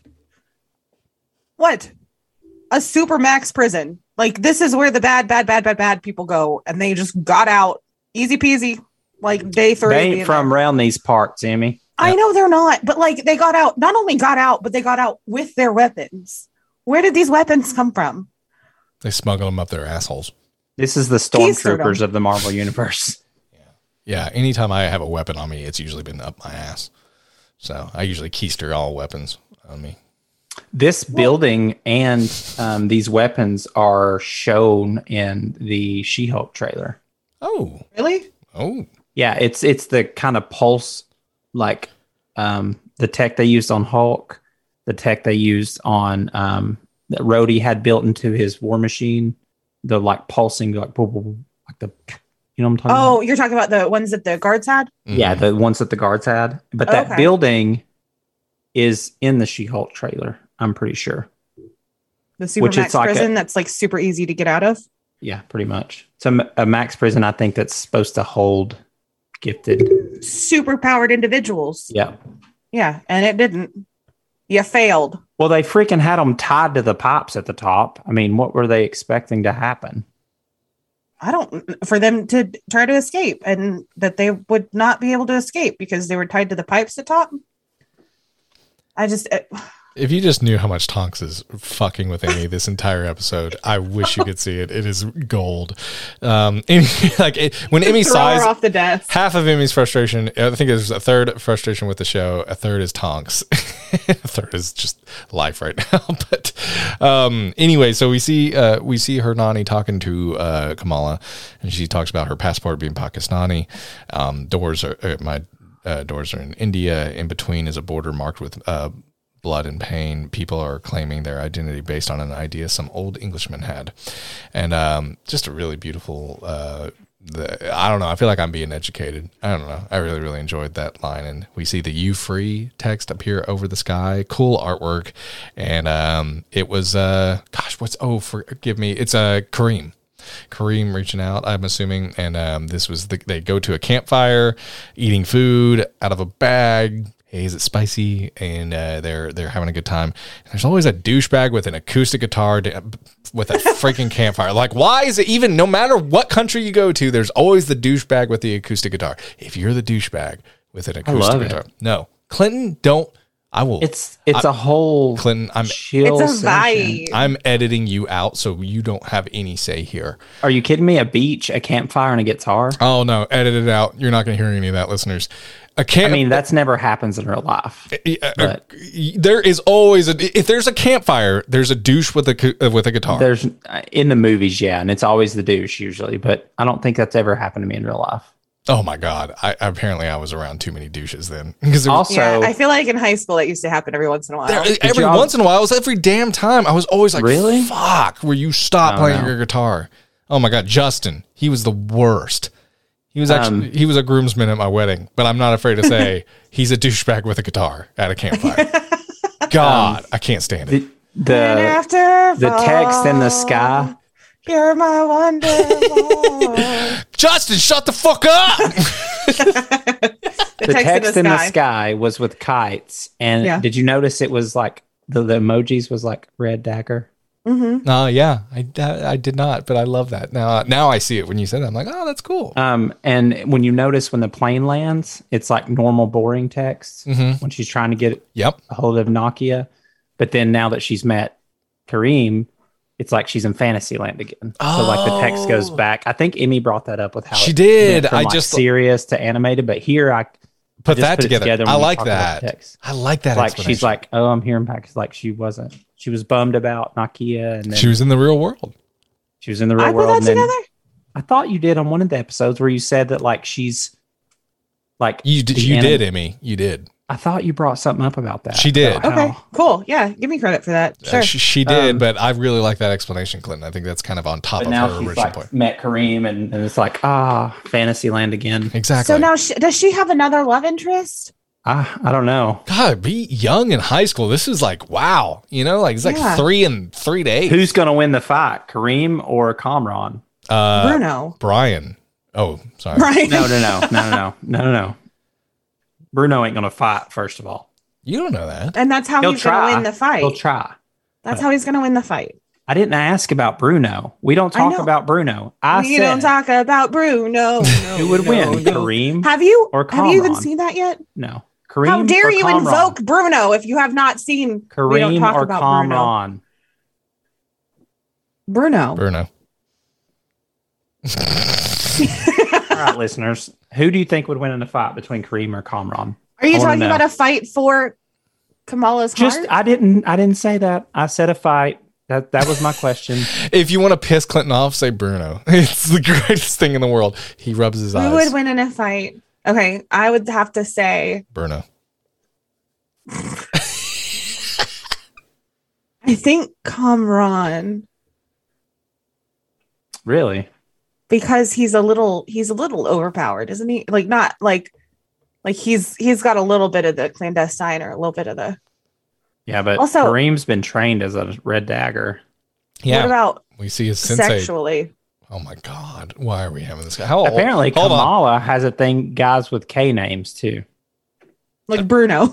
A Supermax prison. Like, this is where the bad people go, and they just got out easy peasy, like day 30. They ain't from around these parts, Emmy. I know they're not, but like they got out. Not only got out, but they got out with their weapons. Where did these weapons come from? They smuggle them up their assholes. This is the stormtroopers of the Marvel universe. Yeah. Anytime I have a weapon on me, it's usually been up my ass. So I usually keister all weapons on me. This building and these weapons are shown in the She-Hulk trailer. Oh, really? Oh, yeah. It's the kind of pulse, like the tech they used on Hulk, the tech they used on that Rhodey had built into his War Machine. The like pulsing, like boom, boom, boom, like the, you know what I'm talking about? Oh, you're talking about the ones that the guards had? Mm-hmm. Yeah, the ones that the guards had. But that building is in the She-Hulk trailer. I'm pretty sure. The Supermax prison that's like super easy to get out of? Yeah, pretty much. It's a max prison, I think, that's supposed to hold gifted. Super powered individuals. Yeah. Yeah, and it didn't. You failed. Well, they freaking had them tied to the pipes at the top. I mean, what were they expecting to happen? For them to try to escape, and that they would not be able to escape because they were tied to the pipes at the top. If you just knew how much Tonks is fucking with Amy this entire episode, I wish you could see it. It is gold. When Amy sighs, off the desk. Half of Amy's frustration, I think there's a third frustration with the show. A third is Tonks. A third is just life right now. But anyway, so we see Hernani talking to Kamala, and she talks about her passport being Pakistani. Doors are in India. In between is a border marked with blood and pain. People are claiming their identity based on an idea some old Englishman had. And just a really beautiful, I don't know. I feel like I'm being educated. I don't know. I really, really enjoyed that line. And we see the "You Free" text appear over the sky. Cool artwork. And it was, forgive me. It's Kareem. Kareem reaching out, I'm assuming. And this was, they go to a campfire, eating food out of a bag. Hey, is it spicy? And they're having a good time. And there's always a douchebag with an acoustic guitar with a freaking campfire. Like, why is it even, no matter what country you go to, there's always the douchebag with the acoustic guitar. If you're the douchebag with an acoustic guitar. No. Clinton, I will. It's a whole Clinton, chill It's a session. vibe. I'm editing you out so you don't have any say here. Are you kidding me? A beach, a campfire, and a guitar? Oh no, edit it out. You're not going to hear any of that, listeners. I mean, that's never happens in real life. But There is always if there's a campfire, there's a douche with a guitar. there's in the movies, yeah, and it's always the douche usually. But I don't think that's ever happened to me in real life. Oh my god! Apparently I was around too many douches then. Because Also, Yeah, I feel like in high school it used to happen every once in a while. every y'all- once in a while, it was every damn time. I was always like, Really? "Fuck!" Will you stop Oh, playing no. your guitar? Oh my god, Justin, he was the worst. He was actually he was a groomsman at my wedding, but I'm not afraid to say he's a douchebag with a guitar at a campfire. God, I can't stand it. the And after the text in the fall, sky. You're my wonderful. Justin, shut the fuck up! The text in the sky was with kites, and Yeah. did you notice it was like the emojis was like red dagger? Mm-hmm. Yeah, I did not, but I love that. Now I see it when you said that. I'm like, oh, that's cool. And when you notice when the plane lands, it's like normal boring text Mhm. when she's trying to get Yep. a hold of Nakia, but then now that she's met Kareem, it's like she's in Fantasyland again. So like the text goes Oh. back. I think Emmy brought that up with how She it did. went from, I like, just serious to animated, but here I put just that put it together. when I you like talk about that. text. I like that. Like she's explanation. like, oh, I'm hearing back. Like she was bummed about Nakia, and then She was in the real world. she was in the real I put world. that And then together. I thought you did on one of the episodes where you said that like she's like You did. the You anim- did, Emmy. You did. I thought you brought something up about that. She did. About Okay, how- cool. Yeah, give me credit for that. Sure. She did, Um, but I really like that explanation, Clinton. I think that's kind of on top But of now her she's original like point. met Kareem, and it's like Fantasyland again. Exactly. So now, does she have another love interest? I don't know God, be young in high school. This is like wow. You know, like it's like Yeah. 3 and 3 to 8. who's going to win the fight, Kareem or Kamran. Bruno. Brian. Oh, sorry. Right. No. Bruno ain't going to fight. First of all, You don't know that. And that's how he'll he's going try. to win the fight. He'll try. That's how he's going to win the fight. I didn't ask about Bruno. We don't I talk know. about Bruno. I We said don't talk about Bruno. who would win, Kareem? Have you? Or Have you even Kamran? seen that yet? No, Kareem. How dare or you Kamran? invoke Bruno if you have not seen? We don't Kareem talk or about Kamran? Bruno. Bruno. All right, listeners, who do you think would win in a fight between Kareem or Kamran? Are you I wanna talking know. about a fight for Kamala's Just heart? I didn't say that. I said a fight. That was my question. If you want to piss Clinton off, say Bruno. It's the greatest thing in the world. He rubs his Who eyes. would win in a fight? Okay, I would have to say Bruno. I think Kamran Really? because he's a little overpowered, isn't he? Like not like he's got a little bit of the clandestine or a little bit of the. Yeah, but Also- Kareem's been trained as a red dagger. Yeah. What about We see his sensei. sexually? Oh my God. Why are we having this guy? How old? Apparently, Hold on. Kamala has a thing, guys with K names too. Like Bruno.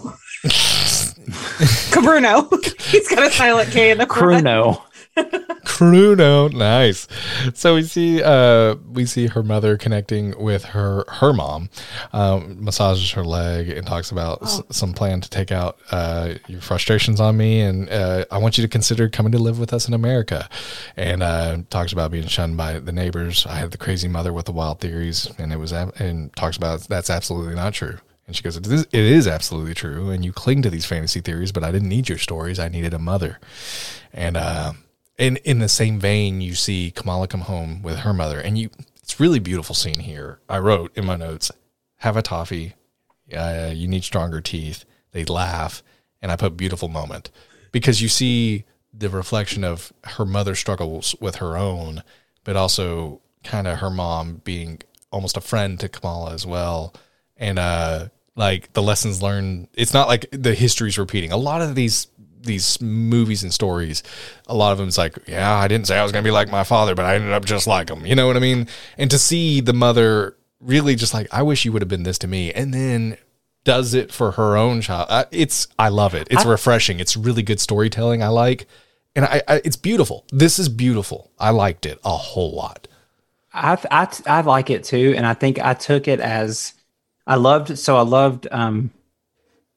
Cabruno. He's got a silent K in the front. Bruno. Bruno. Nice. So we see her mother connecting with her mom, massages her leg and talks about some plan to take out your frustrations on me, and I want you to consider coming to live with us in America. And talks about being shunned by the neighbors. I had the crazy mother with the wild theories, and talks about that's absolutely not true. And she goes, it is absolutely true. And you cling to these fantasy theories, but I didn't need your stories. I needed a mother. And in the same vein, you see Kamala come home with her mother. And it's really beautiful scene here. I wrote in my notes, have a toffee. You need stronger teeth. They laugh. And I put beautiful moment. Because you see the reflection of her mother's struggles with her own, but also kind of her mom being almost a friend to Kamala as well. And like the lessons learned, it's not like the history's repeating. A lot of these movies and stories, a lot of them is like, yeah, I didn't say I was going to be like my father, but I ended up just like him. You know what I mean? And to see the mother really just like, I wish you would have been this to me. And then does it for her own child. I love it. It's refreshing. It's really good storytelling. I like, and it's beautiful. This is beautiful. I liked it a whole lot. I like it too, and I think I took it as I loved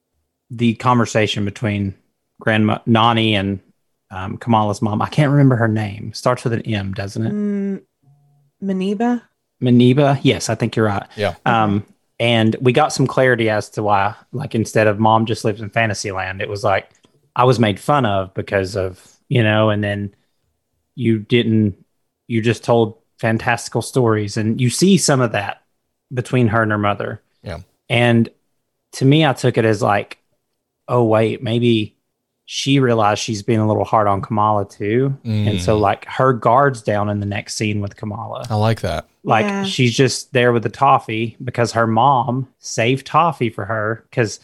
the conversation between Grandma Nani and Kamala's mom. I can't remember her name. Starts with an M, doesn't it? Maniba. Maniba. Yes, I think you're right. Yeah. And we got some clarity as to why, like, instead of mom just lives in Fantasyland, it was like I was made fun of because of, and then you just told fantastical stories, and you see some of that between her and her mother. Yeah. And to me, I took it as like, oh, wait, maybe she realized she's being a little hard on Kamala too. And so like her guard's down in the next scene with Kamala. I like that. Like she's just there with the toffee because her mom saved toffee for her, because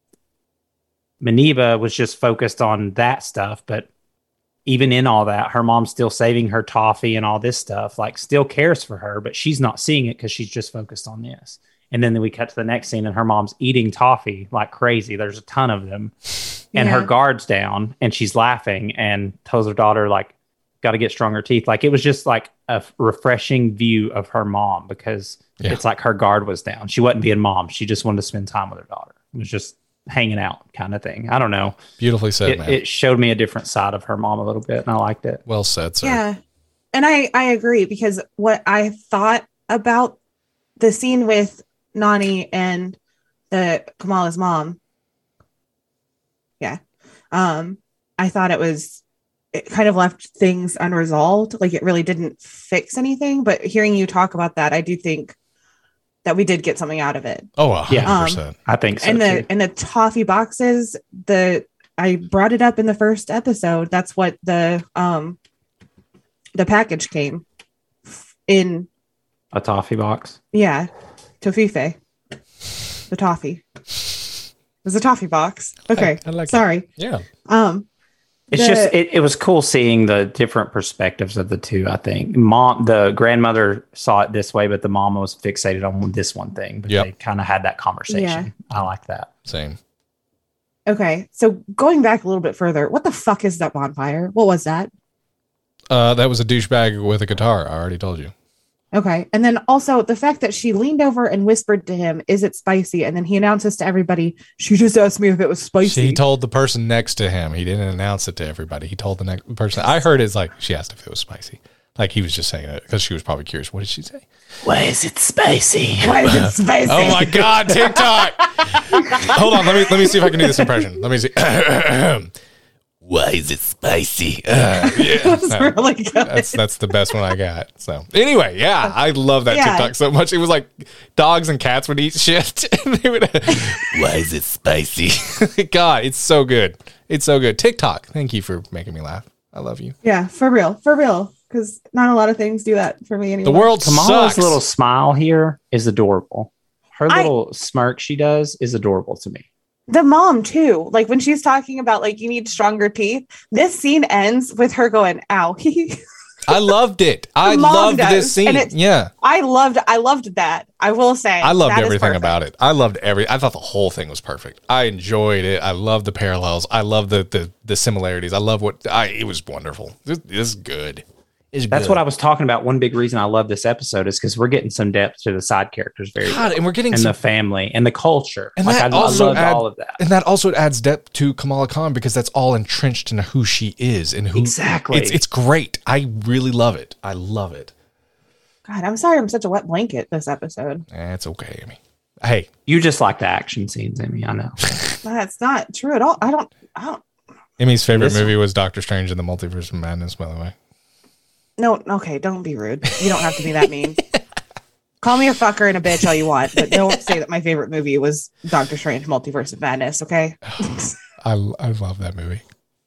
Maniba was just focused on that stuff. But even in all that, her mom's still saving her toffee and all this stuff, like still cares for her, but she's not seeing it because she's just focused on this. And then we cut to the next scene and her mom's eating toffee like crazy. There's a ton of them. And her guard's down and she's laughing and tells her daughter, like, got to get stronger teeth. Like, it was just like a refreshing view of her mom, because it's like her guard was down. She wasn't being mom. She just wanted to spend time with her daughter. It was just hanging out kind of thing. I don't know. Beautifully said, man. It showed me a different side of her mom a little bit, and I liked it. Well said, sir. Yeah. And I agree, because what I thought about the scene with Nani and the Kamala's mom, I thought it kind of left things unresolved. Like, it really didn't fix anything. But hearing you talk about that, I do think that we did get something out of it. Oh, 100%. I think so. And the toffee boxes, I brought it up in the first episode. That's what the package came in. A toffee box. Yeah. Tofife. The toffee. It was a toffee box. Okay. I like Sorry. Yeah. It was cool seeing the different perspectives of the two. I think the grandmother saw it this way, but the mom was fixated on this one thing. But they kind of had that conversation. Yeah. I like that. Same. Okay. So going back a little bit further, what the fuck is that bonfire? What was that? That was a douchebag with a guitar. I already told you. Okay. And then also the fact that she leaned over and whispered to him, "Is it spicy?" And then he announces to everybody, "She just asked me if it was spicy." He told the person next to him. He didn't announce it to everybody. He told the next person. I heard it's like, she asked if it was spicy. Like, he was just saying it because she was probably curious. What did she say? Why is it spicy? Why is it spicy? Oh my God, TikTok. Hold on. Let me see if I can do this impression. Let me see. Why is it spicy? That's really good. That's the best one I got. So anyway, I love that TikTok so much. It was like dogs and cats would eat shit. And they would, why is it spicy? God, it's so good. It's so good. TikTok, thank you for making me laugh. I love you. Yeah, for real. Because not a lot of things do that for me anymore. The world Kamala's sucks. little smile here is adorable. Her little smirk she does is adorable to me. The mom too, like when she's talking about like, you need stronger teeth, this scene ends with her going, "Ow." I loved it. I loved this scene. I loved that. I will say I loved everything about it. I thought the whole thing was perfect. I enjoyed it. I love the parallels. I love the similarities. I love it was wonderful. This is good. That's what I was talking about. One big reason I love this episode is because we're getting some depth to the side characters, and we're getting the family and the culture, and I loved all of that. And that also adds depth to Kamala Khan, because that's all entrenched in who she is and who exactly. It's great. I really love it. I love it. God, I'm sorry I'm such a wet blanket this episode. It's okay, Amy. Hey, you just like the action scenes, Amy. I know. That's not true at all. I don't. Amy's favorite movie was Doctor Strange in the Multiverse of Madness, by the way. No, okay, don't be rude. You don't have to be that mean. Call me a fucker and a bitch all you want, but don't say that my favorite movie was Doctor Strange Multiverse of Madness, okay? I love that movie.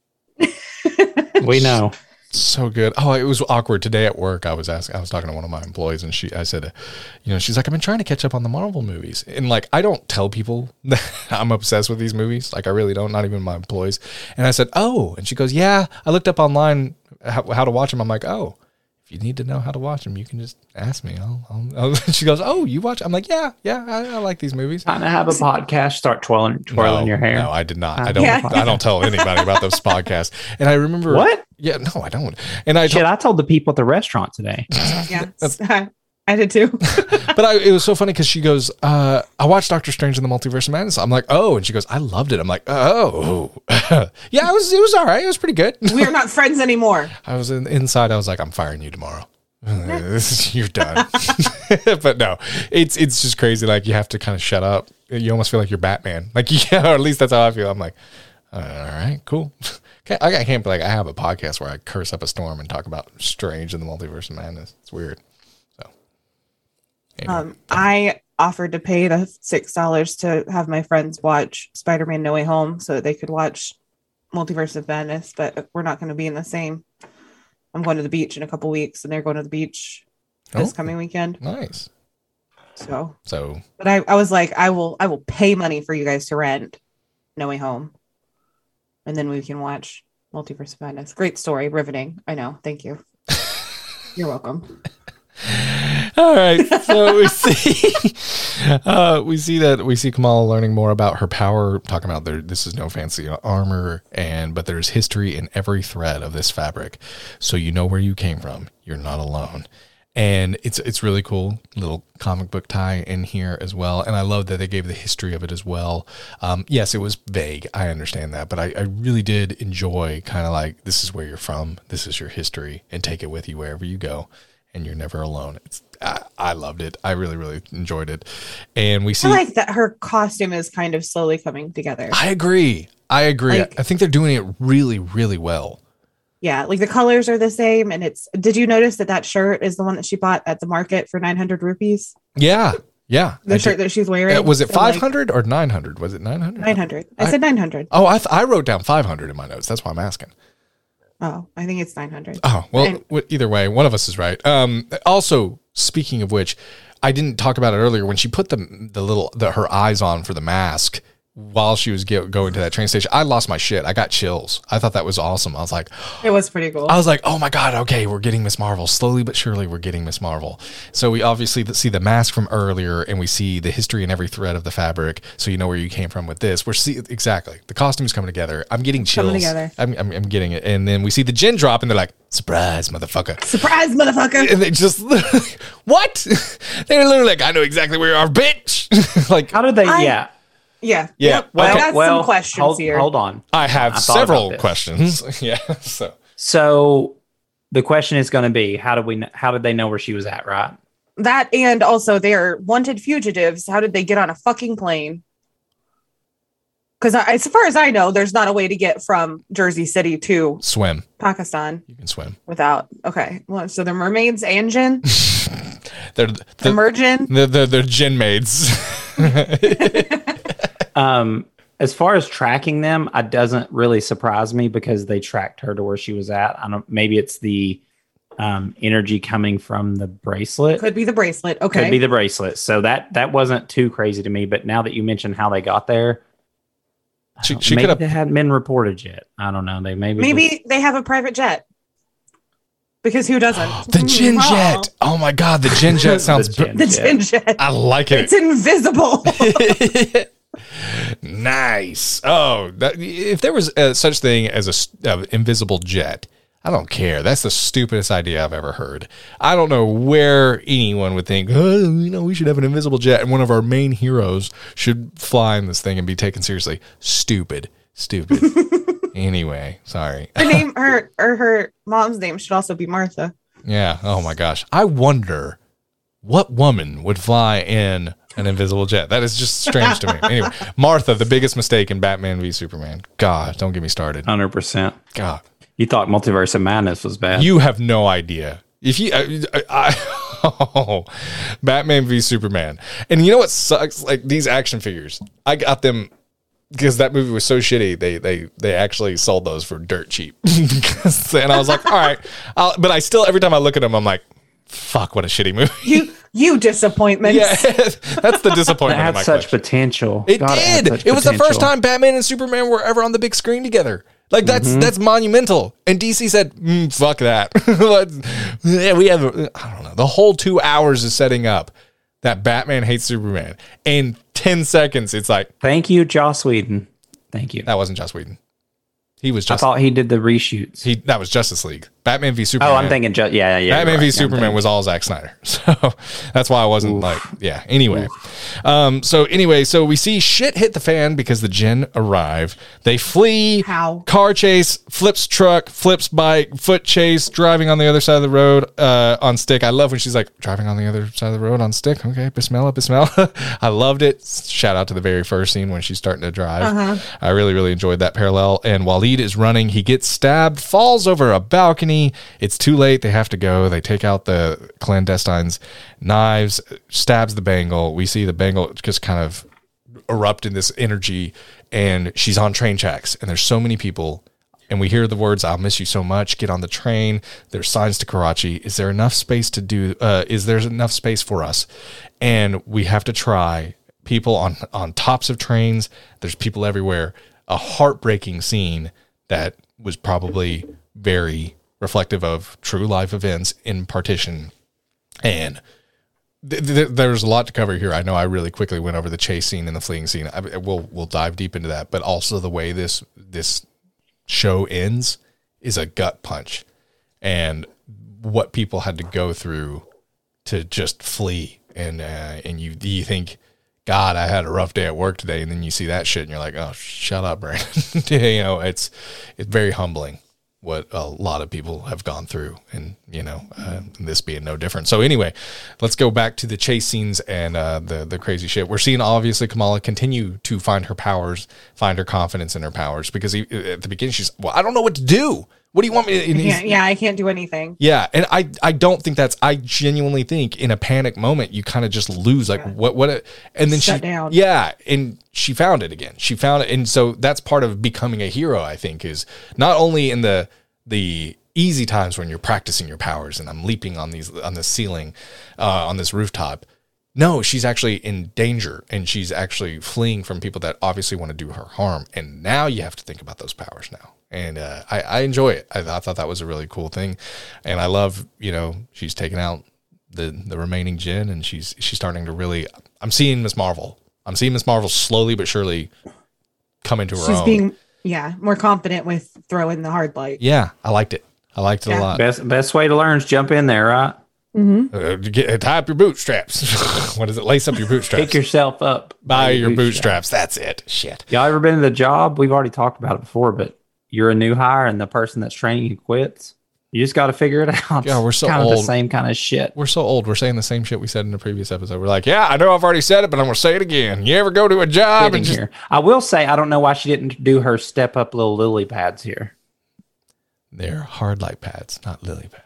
We know. So good. Oh, it was awkward today at work. I was talking to one of my employees, and I said, she's like, "I've been trying to catch up on the Marvel movies." And like, I don't tell people that I'm obsessed with these movies. Like, I really don't, not even my employees. And I said, "Oh," and she goes, "Yeah, I looked up online how to watch them." I'm like, "Oh, if you need to know how to watch them, you can just ask me." She goes, "Oh, you watch?" I'm like, yeah, I like these movies. Kind of have a podcast, start twirling your hair. No, I did not. I don't tell anybody about those podcasts. And I remember what? Yeah, no, I don't. And I told the people at the restaurant today. Yeah, I I did too. But it was so funny because she goes, I watched Doctor Strange in the Multiverse of Madness. I'm like, oh, and she goes, I loved it. I'm like, oh, yeah, it was all right. It was pretty good. We are not friends anymore. I was inside. I was like, I'm firing you tomorrow. You're done. But no, it's just crazy. Like you have to kind of shut up. You almost feel like you're Batman. Like, yeah, or at least that's how I feel. I'm like, all right, cool. I can't be like, I have a podcast where I curse up a storm and talk about Strange in the Multiverse of Madness. It's weird. So, anyway. I offered to pay the $6 to have my friends watch Spider-Man No Way Home so that they could watch Multiverse of Madness, but we're not going to be in the same. I'm going to the beach in a couple weeks, and they're going to the beach this coming weekend. Nice. So, but I was like, I will pay money for you guys to rent No Way Home, and then we can watch Multiverse of Madness. Great story, riveting. I know. Thank you. You're welcome. All right. So we see Kamala learning more about her power, talking about this is no fancy armor, but there's history in every thread of this fabric. So you know where you came from. You're not alone. And it's really cool, little comic book tie in here as well. And I love that they gave the history of it as well. Yes, it was vague. I understand that. But I really did enjoy kind of like, this is where you're from. This is your history, and take it with you wherever you go. And you're never alone. I loved it. I really, really enjoyed it. And we see, I like that her costume is kind of slowly coming together. I agree. Like, I think they're doing it really, really well. Yeah, like the colors are the same, and did you notice that shirt is the one that she bought at the market for 900 rupees? Yeah. The shirt that she's wearing. Was it 500 or 900? Was it 900? 900. I said 900. Oh, I wrote down 500 in my notes. That's why I'm asking. Oh, I think it's 900. Oh, well, either way, one of us is right. Also, speaking of which, I didn't talk about it earlier. When she put her eyes on for the mask while she was going to that train station, I lost my shit. I got chills. I thought that was awesome. I was like, it was pretty cool. I was like, oh my God, okay, we're getting Miss Marvel. Slowly but surely, we're getting Miss Marvel. So we obviously see the mask from earlier, and we see the history in every thread of the fabric. So you know where you came from with this. Exactly. The costumes coming together. I'm getting chills. Coming together. I'm getting it. And then we see the gin drop, and they're like, surprise, motherfucker. Surprise, motherfucker. And they just, what? They're literally like, I know exactly where you are, bitch. Like, how did they, Yeah. Well, I got some questions here. Hold on. I have several questions. Yeah. So the question is going to be, how did they know where she was at, right? That, and also they're wanted fugitives. How did they get on a fucking plane? Because as far as I know, there's not a way to get from Jersey City to swim Pakistan. You can swim without. Okay. Well, so they're mermaids and gin. they're mergin. They're gin maids. As far as tracking them, it doesn't really surprise me because they tracked her to where she was at. Maybe it's the energy coming from the bracelet. Could be the bracelet. Okay. Could be the bracelet. So that wasn't too crazy to me. But now that you mentioned how they got there, maybe they hadn't been reported yet. I don't know. Maybe they have a private jet. Because who doesn't? The gin jet. Oh my God. The gin jet sounds the gin jet. I like it. It's invisible. Nice. Oh, if there was such thing as a invisible jet, I don't care. That's the stupidest idea I've ever heard. I don't know where anyone would think, we should have an invisible jet and one of our main heroes should fly in this thing and be taken seriously. Stupid. Anyway, sorry. Her mom's name should also be Martha. Yeah. Oh my gosh. I wonder what woman would fly in an invisible jet. That is just strange to me. Anyway, Martha, the biggest mistake in Batman v Superman. God, don't get me started. 100%. God. You thought Multiverse of Madness was bad. You have no idea. If you, Batman v Superman. And you know what sucks? Like these action figures, I got them because that movie was so shitty. They actually sold those for dirt cheap. And I was like, all right. But I still, every time I look at them, I'm like, fuck, what a shitty movie. You disappointment. Yeah, that's the disappointment. It had such potential. It did. It was the first time Batman and Superman were ever on the big screen together. Like that's monumental. And DC said, fuck that. Yeah, we have, I don't know. The whole 2 hours is setting up that Batman hates Superman. In 10 seconds, it's like, thank you, Joss Whedon. Thank you. That wasn't Joss Whedon. He was I thought he did the reshoots. That was Justice League. Batman v Superman. Oh, I'm thinking yeah. Batman you're v right. Superman was all Zack Snyder. So that's why I wasn't anyway. So we see shit hit the fan because the Jinn arrive. They flee. How? Car chase, flips truck, flips bike, foot chase, driving on the other side of the road on stick. I love when she's like, driving on the other side of the road on stick. Okay, Bismillah. I loved it. Shout out to the very first scene when she's starting to drive. I really, really enjoyed that parallel. And Waleed is running. He gets stabbed, falls over a balcony. It's too late. They have to go. They take out the clandestines' knives, stabs the Bengal. We see the Bengal just kind of erupt in this energy, and she's on train tracks, and there's so many people, and we hear the words, "I'll miss you so much. Get on the train." There's signs to Karachi. Is there enough space to do? Is there enough space for us? And we have to try. People on tops of trains. There's people everywhere. A heartbreaking scene that was probably very reflective of true life events in partition. And there's a lot to cover here. I know I really quickly went over the chase scene and the fleeing scene. We'll dive deep into that, but also the way this show ends is a gut punch, and what people had to go through to just flee. And you think, God, I had a rough day at work today, and then you see that shit, and you're like, oh, shut up, Brandon. It's very humbling what a lot of people have gone through, and this being no different. So anyway, let's go back to the chase scenes and the crazy shit. We're seeing obviously Kamala continue to find her powers, find her confidence in her powers, because at the beginning she's, well, I don't know what to do. What do you want me to? I can't do anything. Yeah, and I don't think I genuinely think in a panic moment you kind of just lose, like what, and then Shut down. Yeah, and she found it again. She found it, and so that's part of becoming a hero. I think is not only in the easy times when you're practicing your powers, and I'm leaping on this ceiling, on this rooftop. No, she's actually in danger, and she's actually fleeing from people that obviously want to do her harm. And now you have to think about those powers now. And I enjoy it. I thought that was a really cool thing. And I love, she's taking out the remaining Jinn, and she's starting to really, I'm seeing Miss Marvel. I'm seeing Miss Marvel slowly but surely come into her own. She's being, more confident with throwing the hard light. Yeah, I liked it. I liked it a lot. Best way to learn is jump in there, right? Mm-hmm. Tie up your bootstraps. What is it? Lace up your bootstraps. Pick yourself up by your bootstraps. That's it. Shit. Y'all ever been to the job? We've already talked about it before, but you're a new hire and the person that's training you quits. You just got to figure it out. Yeah, we're so kind old. Of the same kind of shit. We're so old. We're saying the same shit we said in the previous episode. We're like, yeah, I know I've already said it, but I'm going to say it again. You ever go to a job and just... I will say, I don't know why she didn't do her step up little lily pads here. They're hard light pads, not lily pads.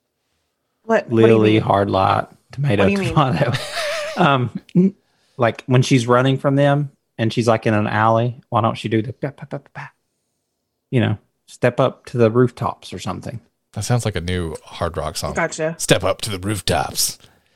What lily, hard light, tomato. Like when she's running from them and she's like in an alley, why don't she do the step up to the rooftops or something? That sounds like a new hard rock song. Gotcha. Step up to the rooftops.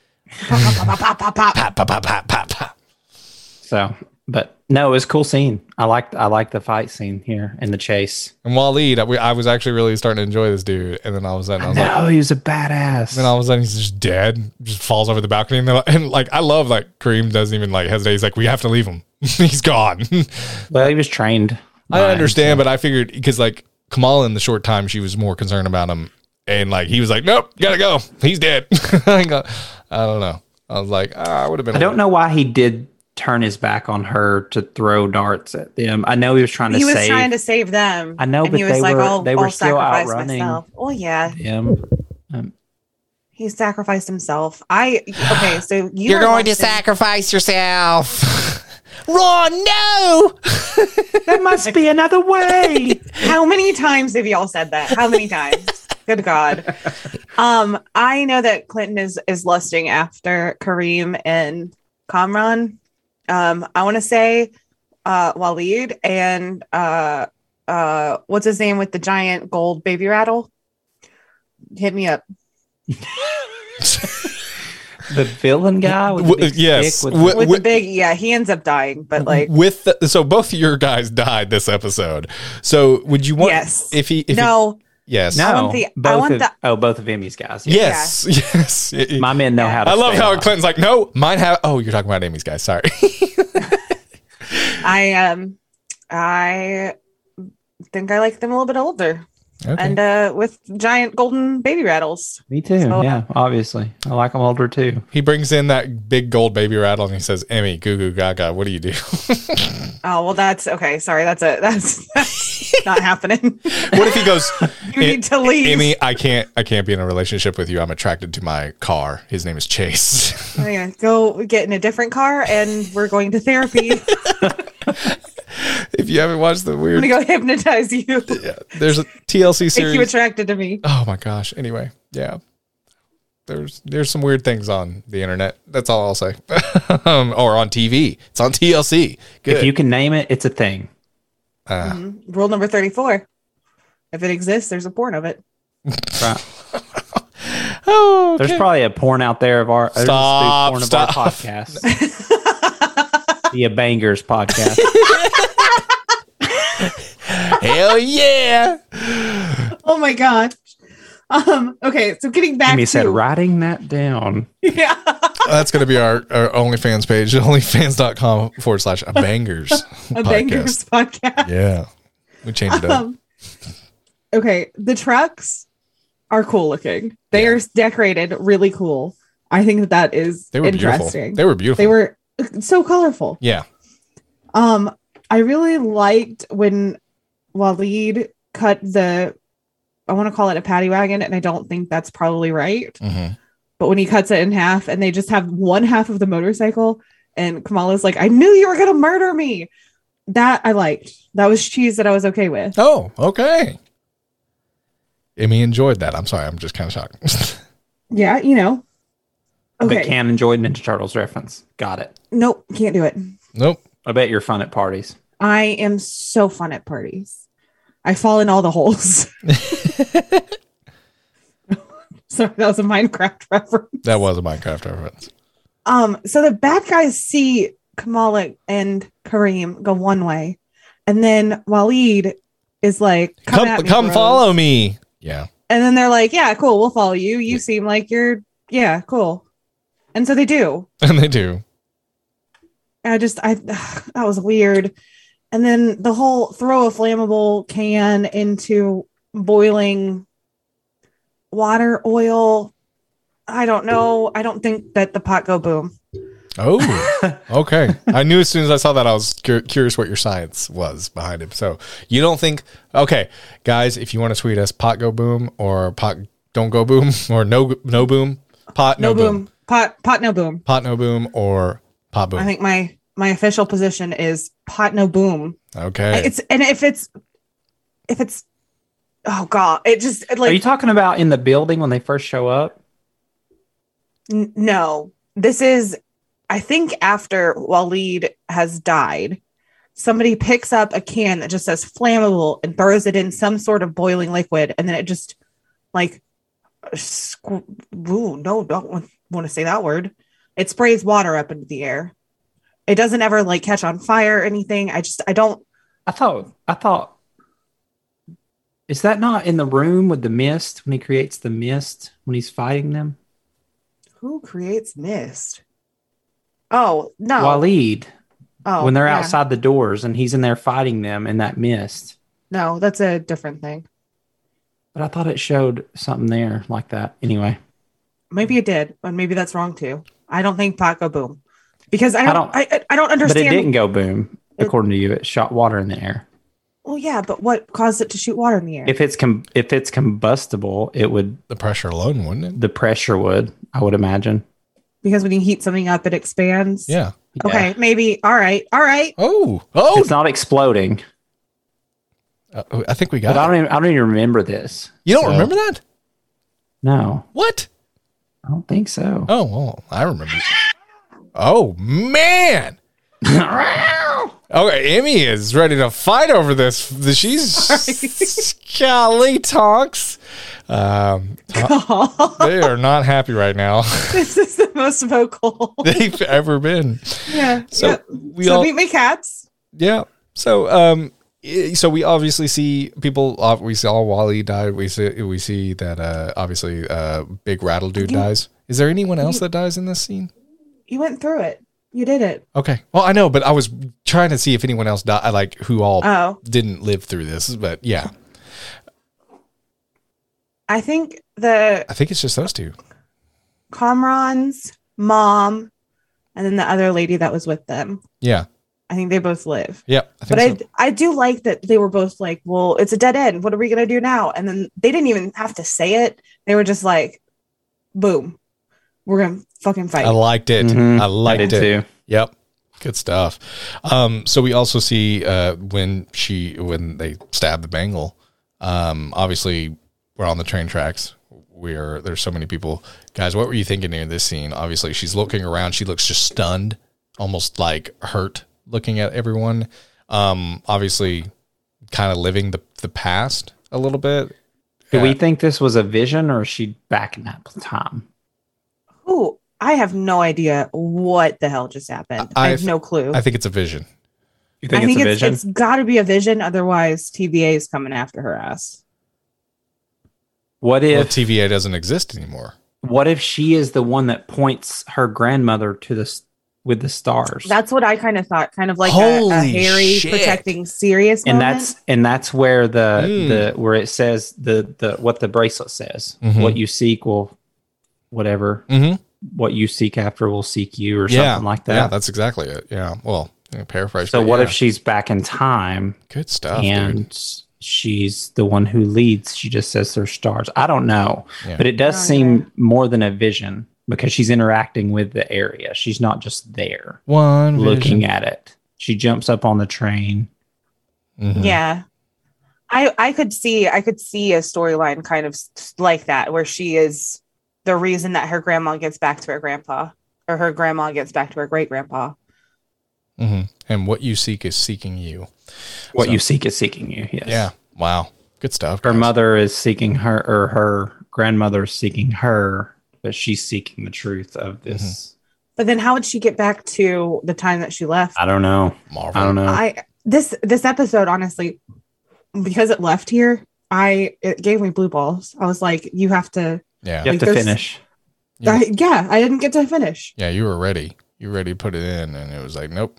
So, but no, it was a cool scene. I like the fight scene here in the chase. And Waleed, I was actually really starting to enjoy this dude, and then all of a sudden I was like, he was a badass. Then all of a sudden he's just dead, just falls over the balcony, and like I love like Kareem doesn't even like hesitate. He's like, we have to leave him. He's gone. Well, he was trained. I understand, but I figured because like Kamala in the short time she was more concerned about him, and like he was like, nope, gotta go. He's dead. I don't know. I was like, I would have been. I don't know why he did turn his back on her to throw darts at them. I know he was trying to save them. I know, but he was they were still outrunning myself. Oh yeah. Him. He sacrificed himself. So you're going to sacrifice yourself. Ron, no! There must be another way. How many times have y'all said that? How many times? Good God. I know that Clinton is lusting after Kareem and Kamran. I want to say Waleed and what's his name with the giant gold baby rattle? Hit me up. The villain guy with the big yes, stick with the big, he ends up dying, but like so both of your guys died this episode. So would you want if yes. No, both of Emmy's guys. Yes. My men know how to. I love how Clinton's like, no, mine have. Oh, you're talking about Emmy's guys. Sorry. I think I like them a little bit older. Okay. and with giant golden baby rattles. Me too. So- yeah, obviously. I like them older too. He brings in that big gold baby rattle and he says, Emmy, goo goo gaga, what do you do? Oh well, that's okay. Sorry, that's not happening. What if he goes, You need to leave. Emmy, I can't be in a relationship with you. I'm attracted to my car. His name is Chase. Oh, yeah, go get in a different car, and we're going to therapy. If you haven't watched the I'm weird, gonna go hypnotize you. yeah, there's a TLC Make you series. attracted to me. Oh my gosh. Anyway, yeah. There's some weird things on the internet. That's all I'll say. Or on TV. It's on TLC. Good. If you can name it, it's a thing. Rule number 34: if it exists, there's a porn of it. Right. Oh, okay. There's probably a porn out there of our there's a Stop, porn stop. of our podcast. The Bangers podcast. Hell yeah. Oh my gosh. Okay, so getting back Amy to said, writing that down. yeah. That's going to be our OnlyFans page, onlyfans.com/bangers. A bangers podcast. Yeah. We changed it up. Okay, the trucks are cool looking. They are decorated really cool. I think that is They were beautiful. interesting. They were beautiful. They were so colorful. Yeah. I really liked when Waleed cut I want to call it a paddy wagon, and I don't think that's probably right. Mm-hmm. But when he cuts it in half and they just have one half of the motorcycle, and Kamala's like, I knew you were going to murder me. That I liked. That was cheese that I was okay with. Oh, okay. Emmy enjoyed that. I'm sorry. I'm just kind of shocked. Yeah, you know. I bet Okay. Cam enjoyed Ninja Turtles reference. Got it. Nope, can't do it. Nope. I bet you're fun at parties. I am so fun at parties. I fall in all the holes. Sorry, that was a Minecraft reference. That was a Minecraft reference. So the bad guys see Kamala and Kareem go one way, and then Waleed is like, "Come, at me, Come bros." follow me. Yeah. And then they're like, "Yeah, cool, we'll follow you. You seem like yeah, cool." And so they do. And they do. That was weird. And then the whole throw a flammable can into boiling water, oil. I don't know. I don't think that the pot go boom. Oh, okay. I knew as soon as I saw that, I was curious what your science was behind it. So you don't think, okay, guys, if you want to tweet us, pot go boom or pot don't go boom or no boom, pot no boom, pot no boom. pot no boom or pot boom. I think my official position is pot no boom. Okay. If it's oh god, it just Are you like talking about in the building when they first show up? no. This is I think after Waleed has died, somebody picks up a can that just says flammable and throws it in some sort of boiling liquid, and then it just like don't want to say that word. It sprays water up into the air. It doesn't ever like catch on fire or anything. I thought, is that not in the room with the mist when he creates the mist when he's fighting them? who creates mist? Oh, no. Waleed, Oh, when they're yeah. outside the doors and he's in there fighting them in that mist. No, that's a different thing. But I thought it showed something there like that. Anyway, Maybe it did, but maybe that's wrong too. I don't think pot go boom because I don't but understand. it didn't go boom. According to you, it shot water in the air. Well, yeah, but what caused it to shoot water in the air? If it's combustible, it would. The pressure alone, wouldn't it? The pressure would, I would imagine. Because when you heat something up, it expands. Yeah. Okay, Yeah. maybe. All right. Oh. It's not exploding. I think we But got it. I don't even remember this. You don't So, remember that? No, What? I don't think so. Oh, well, I remember. Oh, man. Okay, Emmy is ready to fight over this. She's golly tonks. They are not happy right now. This is the most vocal. They've ever been. Yeah. So yeah. we So all, meet my cats. yeah. So so we obviously see people. We saw Wally die. We see that obviously Big Rattle Dude dies. Is there anyone else that dies in this scene? You went through it. You did it. Okay. Well, I know, but I was trying to see if anyone else died, like who all Oh. didn't live through this. But yeah. I think it's just those two. Kamran's mom and then the other lady that was with them. Yeah. I think they both live. Yeah. I do like that they were both like, well, it's a dead end. What are we going to do now? And then they didn't even have to say it. They were just like, boom, we're going to fucking fight. I liked it. Mhm. I liked I it. did too. Yep. Good stuff. So we also see when they stab the Bengal, obviously we're on the train tracks. There's so many people. Guys, what were you thinking in this scene? Obviously she's looking around. She looks just stunned, almost like hurt looking at everyone. Obviously kind of living the past a little bit. Do we think this was a vision or is she back in that time? Ooh, I have no idea what the hell just happened. I have no clue. I think it's a vision. You think it's a vision? It's got to be a vision. Otherwise, TVA is coming after her ass. What if TVA doesn't exist anymore? What if she is the one that points her grandmother to with the stars? That's what I kind of thought. Kind of like a Holy Harry shit. protecting Sirius moment. And that's where the where it says the what the bracelet says. Mhm. What you seek will whatever. Mm-hmm. What you seek after will seek you or something like that. Yeah, that's exactly it. Yeah. Well, paraphrase. So but what yeah. if she's back in time Good stuff, and dude. she's the one who leads? She just says there's stars. I don't know, Yeah. but it does Oh, seem yeah. more than a vision because she's interacting with the area. She's not just there One looking vision. at it. She jumps up on the train. Mhm. Yeah. I could see a storyline kind of like that where she is the reason that her grandma gets back to her grandpa or her grandma gets back to her great grandpa. Mhm. And what you seek is seeking you. What So- you seek is seeking you. Yes. Yeah. Wow. Good stuff. Her guys. mother is seeking her, or her grandmother is seeking her, but she's seeking the truth of this. But then how would she get back to the time that she left? I don't know. Marvel. I don't know. This episode, honestly, because it left here, it gave me blue balls. I was like, you have to. Yeah. You have to there's- finish. Yeah. I didn't get to finish. Yeah. You were ready. You were ready to put it in, and it was like, nope.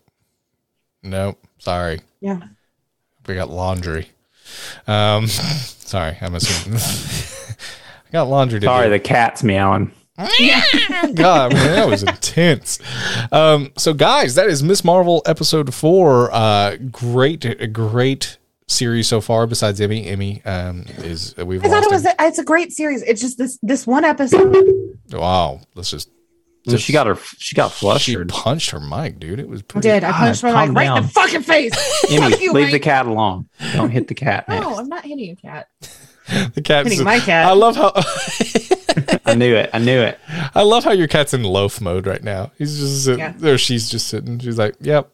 Sorry. Yeah. We got laundry. Sorry. I'm assuming. I got laundry to Sorry, do. the cat's meowing. God, man, that was intense. So guys, that is Miss Marvel episode 4. Great series so far. Besides Emmy, we've I thought lost him. it's a great series. It's just this one episode. Wow. Let's just. She got She flustered. punched her mic, dude. It was pretty. I punched my calm mic right in down. the fucking face. Emmy, Fuck you, leave Mike. the cat alone. Don't hit the cat. No, Next. I'm not hitting you, cat. The cat's. Hitting my cat. I love how. I knew it. I love how your cat's in loaf mode right now. He's just sitting Yeah. there. She's just sitting. She's like, yep,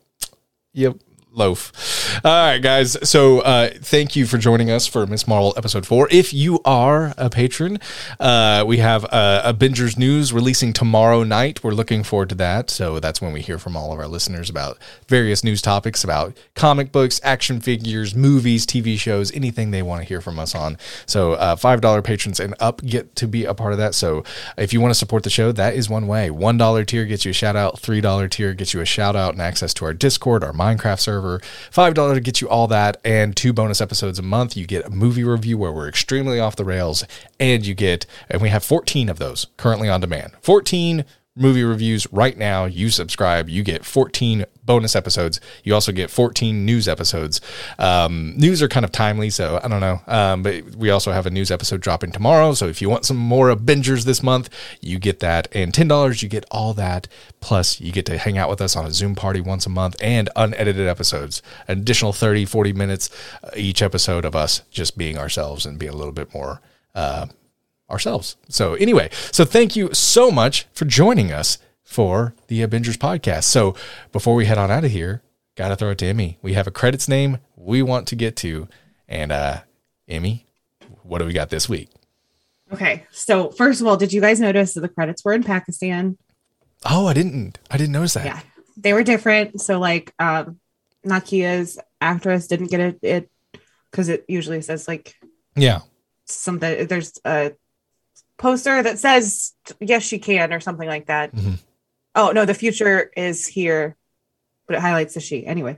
loaf. All right, guys. So thank you for joining us for Miss Marvel episode 4. If you are a patron, we have a Bingers News releasing tomorrow night. We're looking forward to that. So that's when we hear from all of our listeners about various news topics about comic books, action figures, movies, TV shows, anything they want to hear from us on. So $5 patrons and up get to be a part of that. So if you want to support the show, that is one way. $1 tier gets you a shout out. $3 tier gets you a shout out and access to our Discord, our Minecraft server. $5 gets you all that and 2 bonus episodes a month. You get a movie review where we're extremely off the rails, and we have 14 of those currently on demand. 14 movie reviews right now. You subscribe, you get 14 bonus episodes. You also get 14 news episodes. News are kind of timely, so I don't know. But we also have a news episode dropping tomorrow. So if you want some more Avengers this month, you get that. And $10, you get all that. Plus, you get to hang out with us on a Zoom party once a month and unedited episodes. An additional 30, 40 minutes each episode of us just being ourselves and being a little bit more ourselves. So anyway, thank you so much for joining us for the Avengers podcast. So before we head on out of here, got to throw it to Emmy. We have a credits name we want to get to. And Emmy, what do we got this week? Okay, so first of all, did you guys notice that the credits were in Pakistan? Oh, I didn't notice that. Yeah, they were different. So like Nakia's actress didn't get it because it usually says like Yeah. something. There's a poster that says yes she can or something like that. Mhm. Oh no, the future is here, but it highlights the she anyway.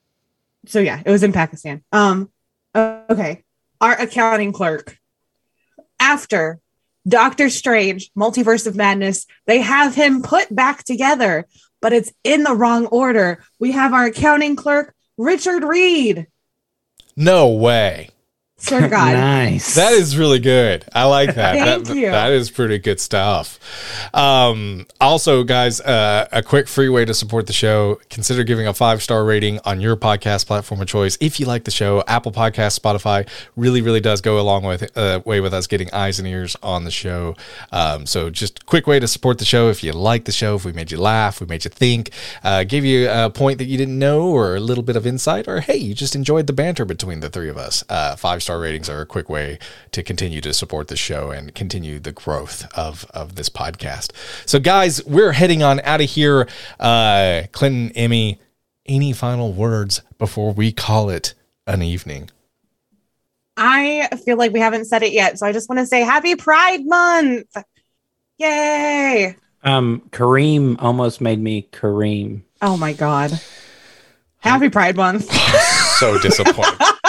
So yeah, it was in Pakistan. Okay, our accounting clerk after Doctor Strange, Multiverse of Madness, they have him put back together, but it's in the wrong order. We have our accounting clerk, Richard Reed. No way. Swear to God. Nice. That is really good. I like that. Thank you. That is pretty good stuff. Also, guys, a quick free way to support the show. Consider giving a 5-star rating on your podcast platform of choice. If you like the show, Apple Podcasts, Spotify really, really does go a long way with us getting eyes and ears on the show. So just a quick way to support the show. If you like the show, if we made you laugh, we made you think, gave you a point that you didn't know or a little bit of insight, or hey, you just enjoyed the banter between the three of us. 5-star ratings are a quick way to continue to support the show and continue the growth of this podcast. So guys, we're heading on out of here. Clinton, Emmy, any final words before we call it an evening? I feel like we haven't said it yet, so I just want to say Happy Pride Month. Yay. Kareem almost made me Kareem. Oh my God. Happy Pride Month. So disappointed.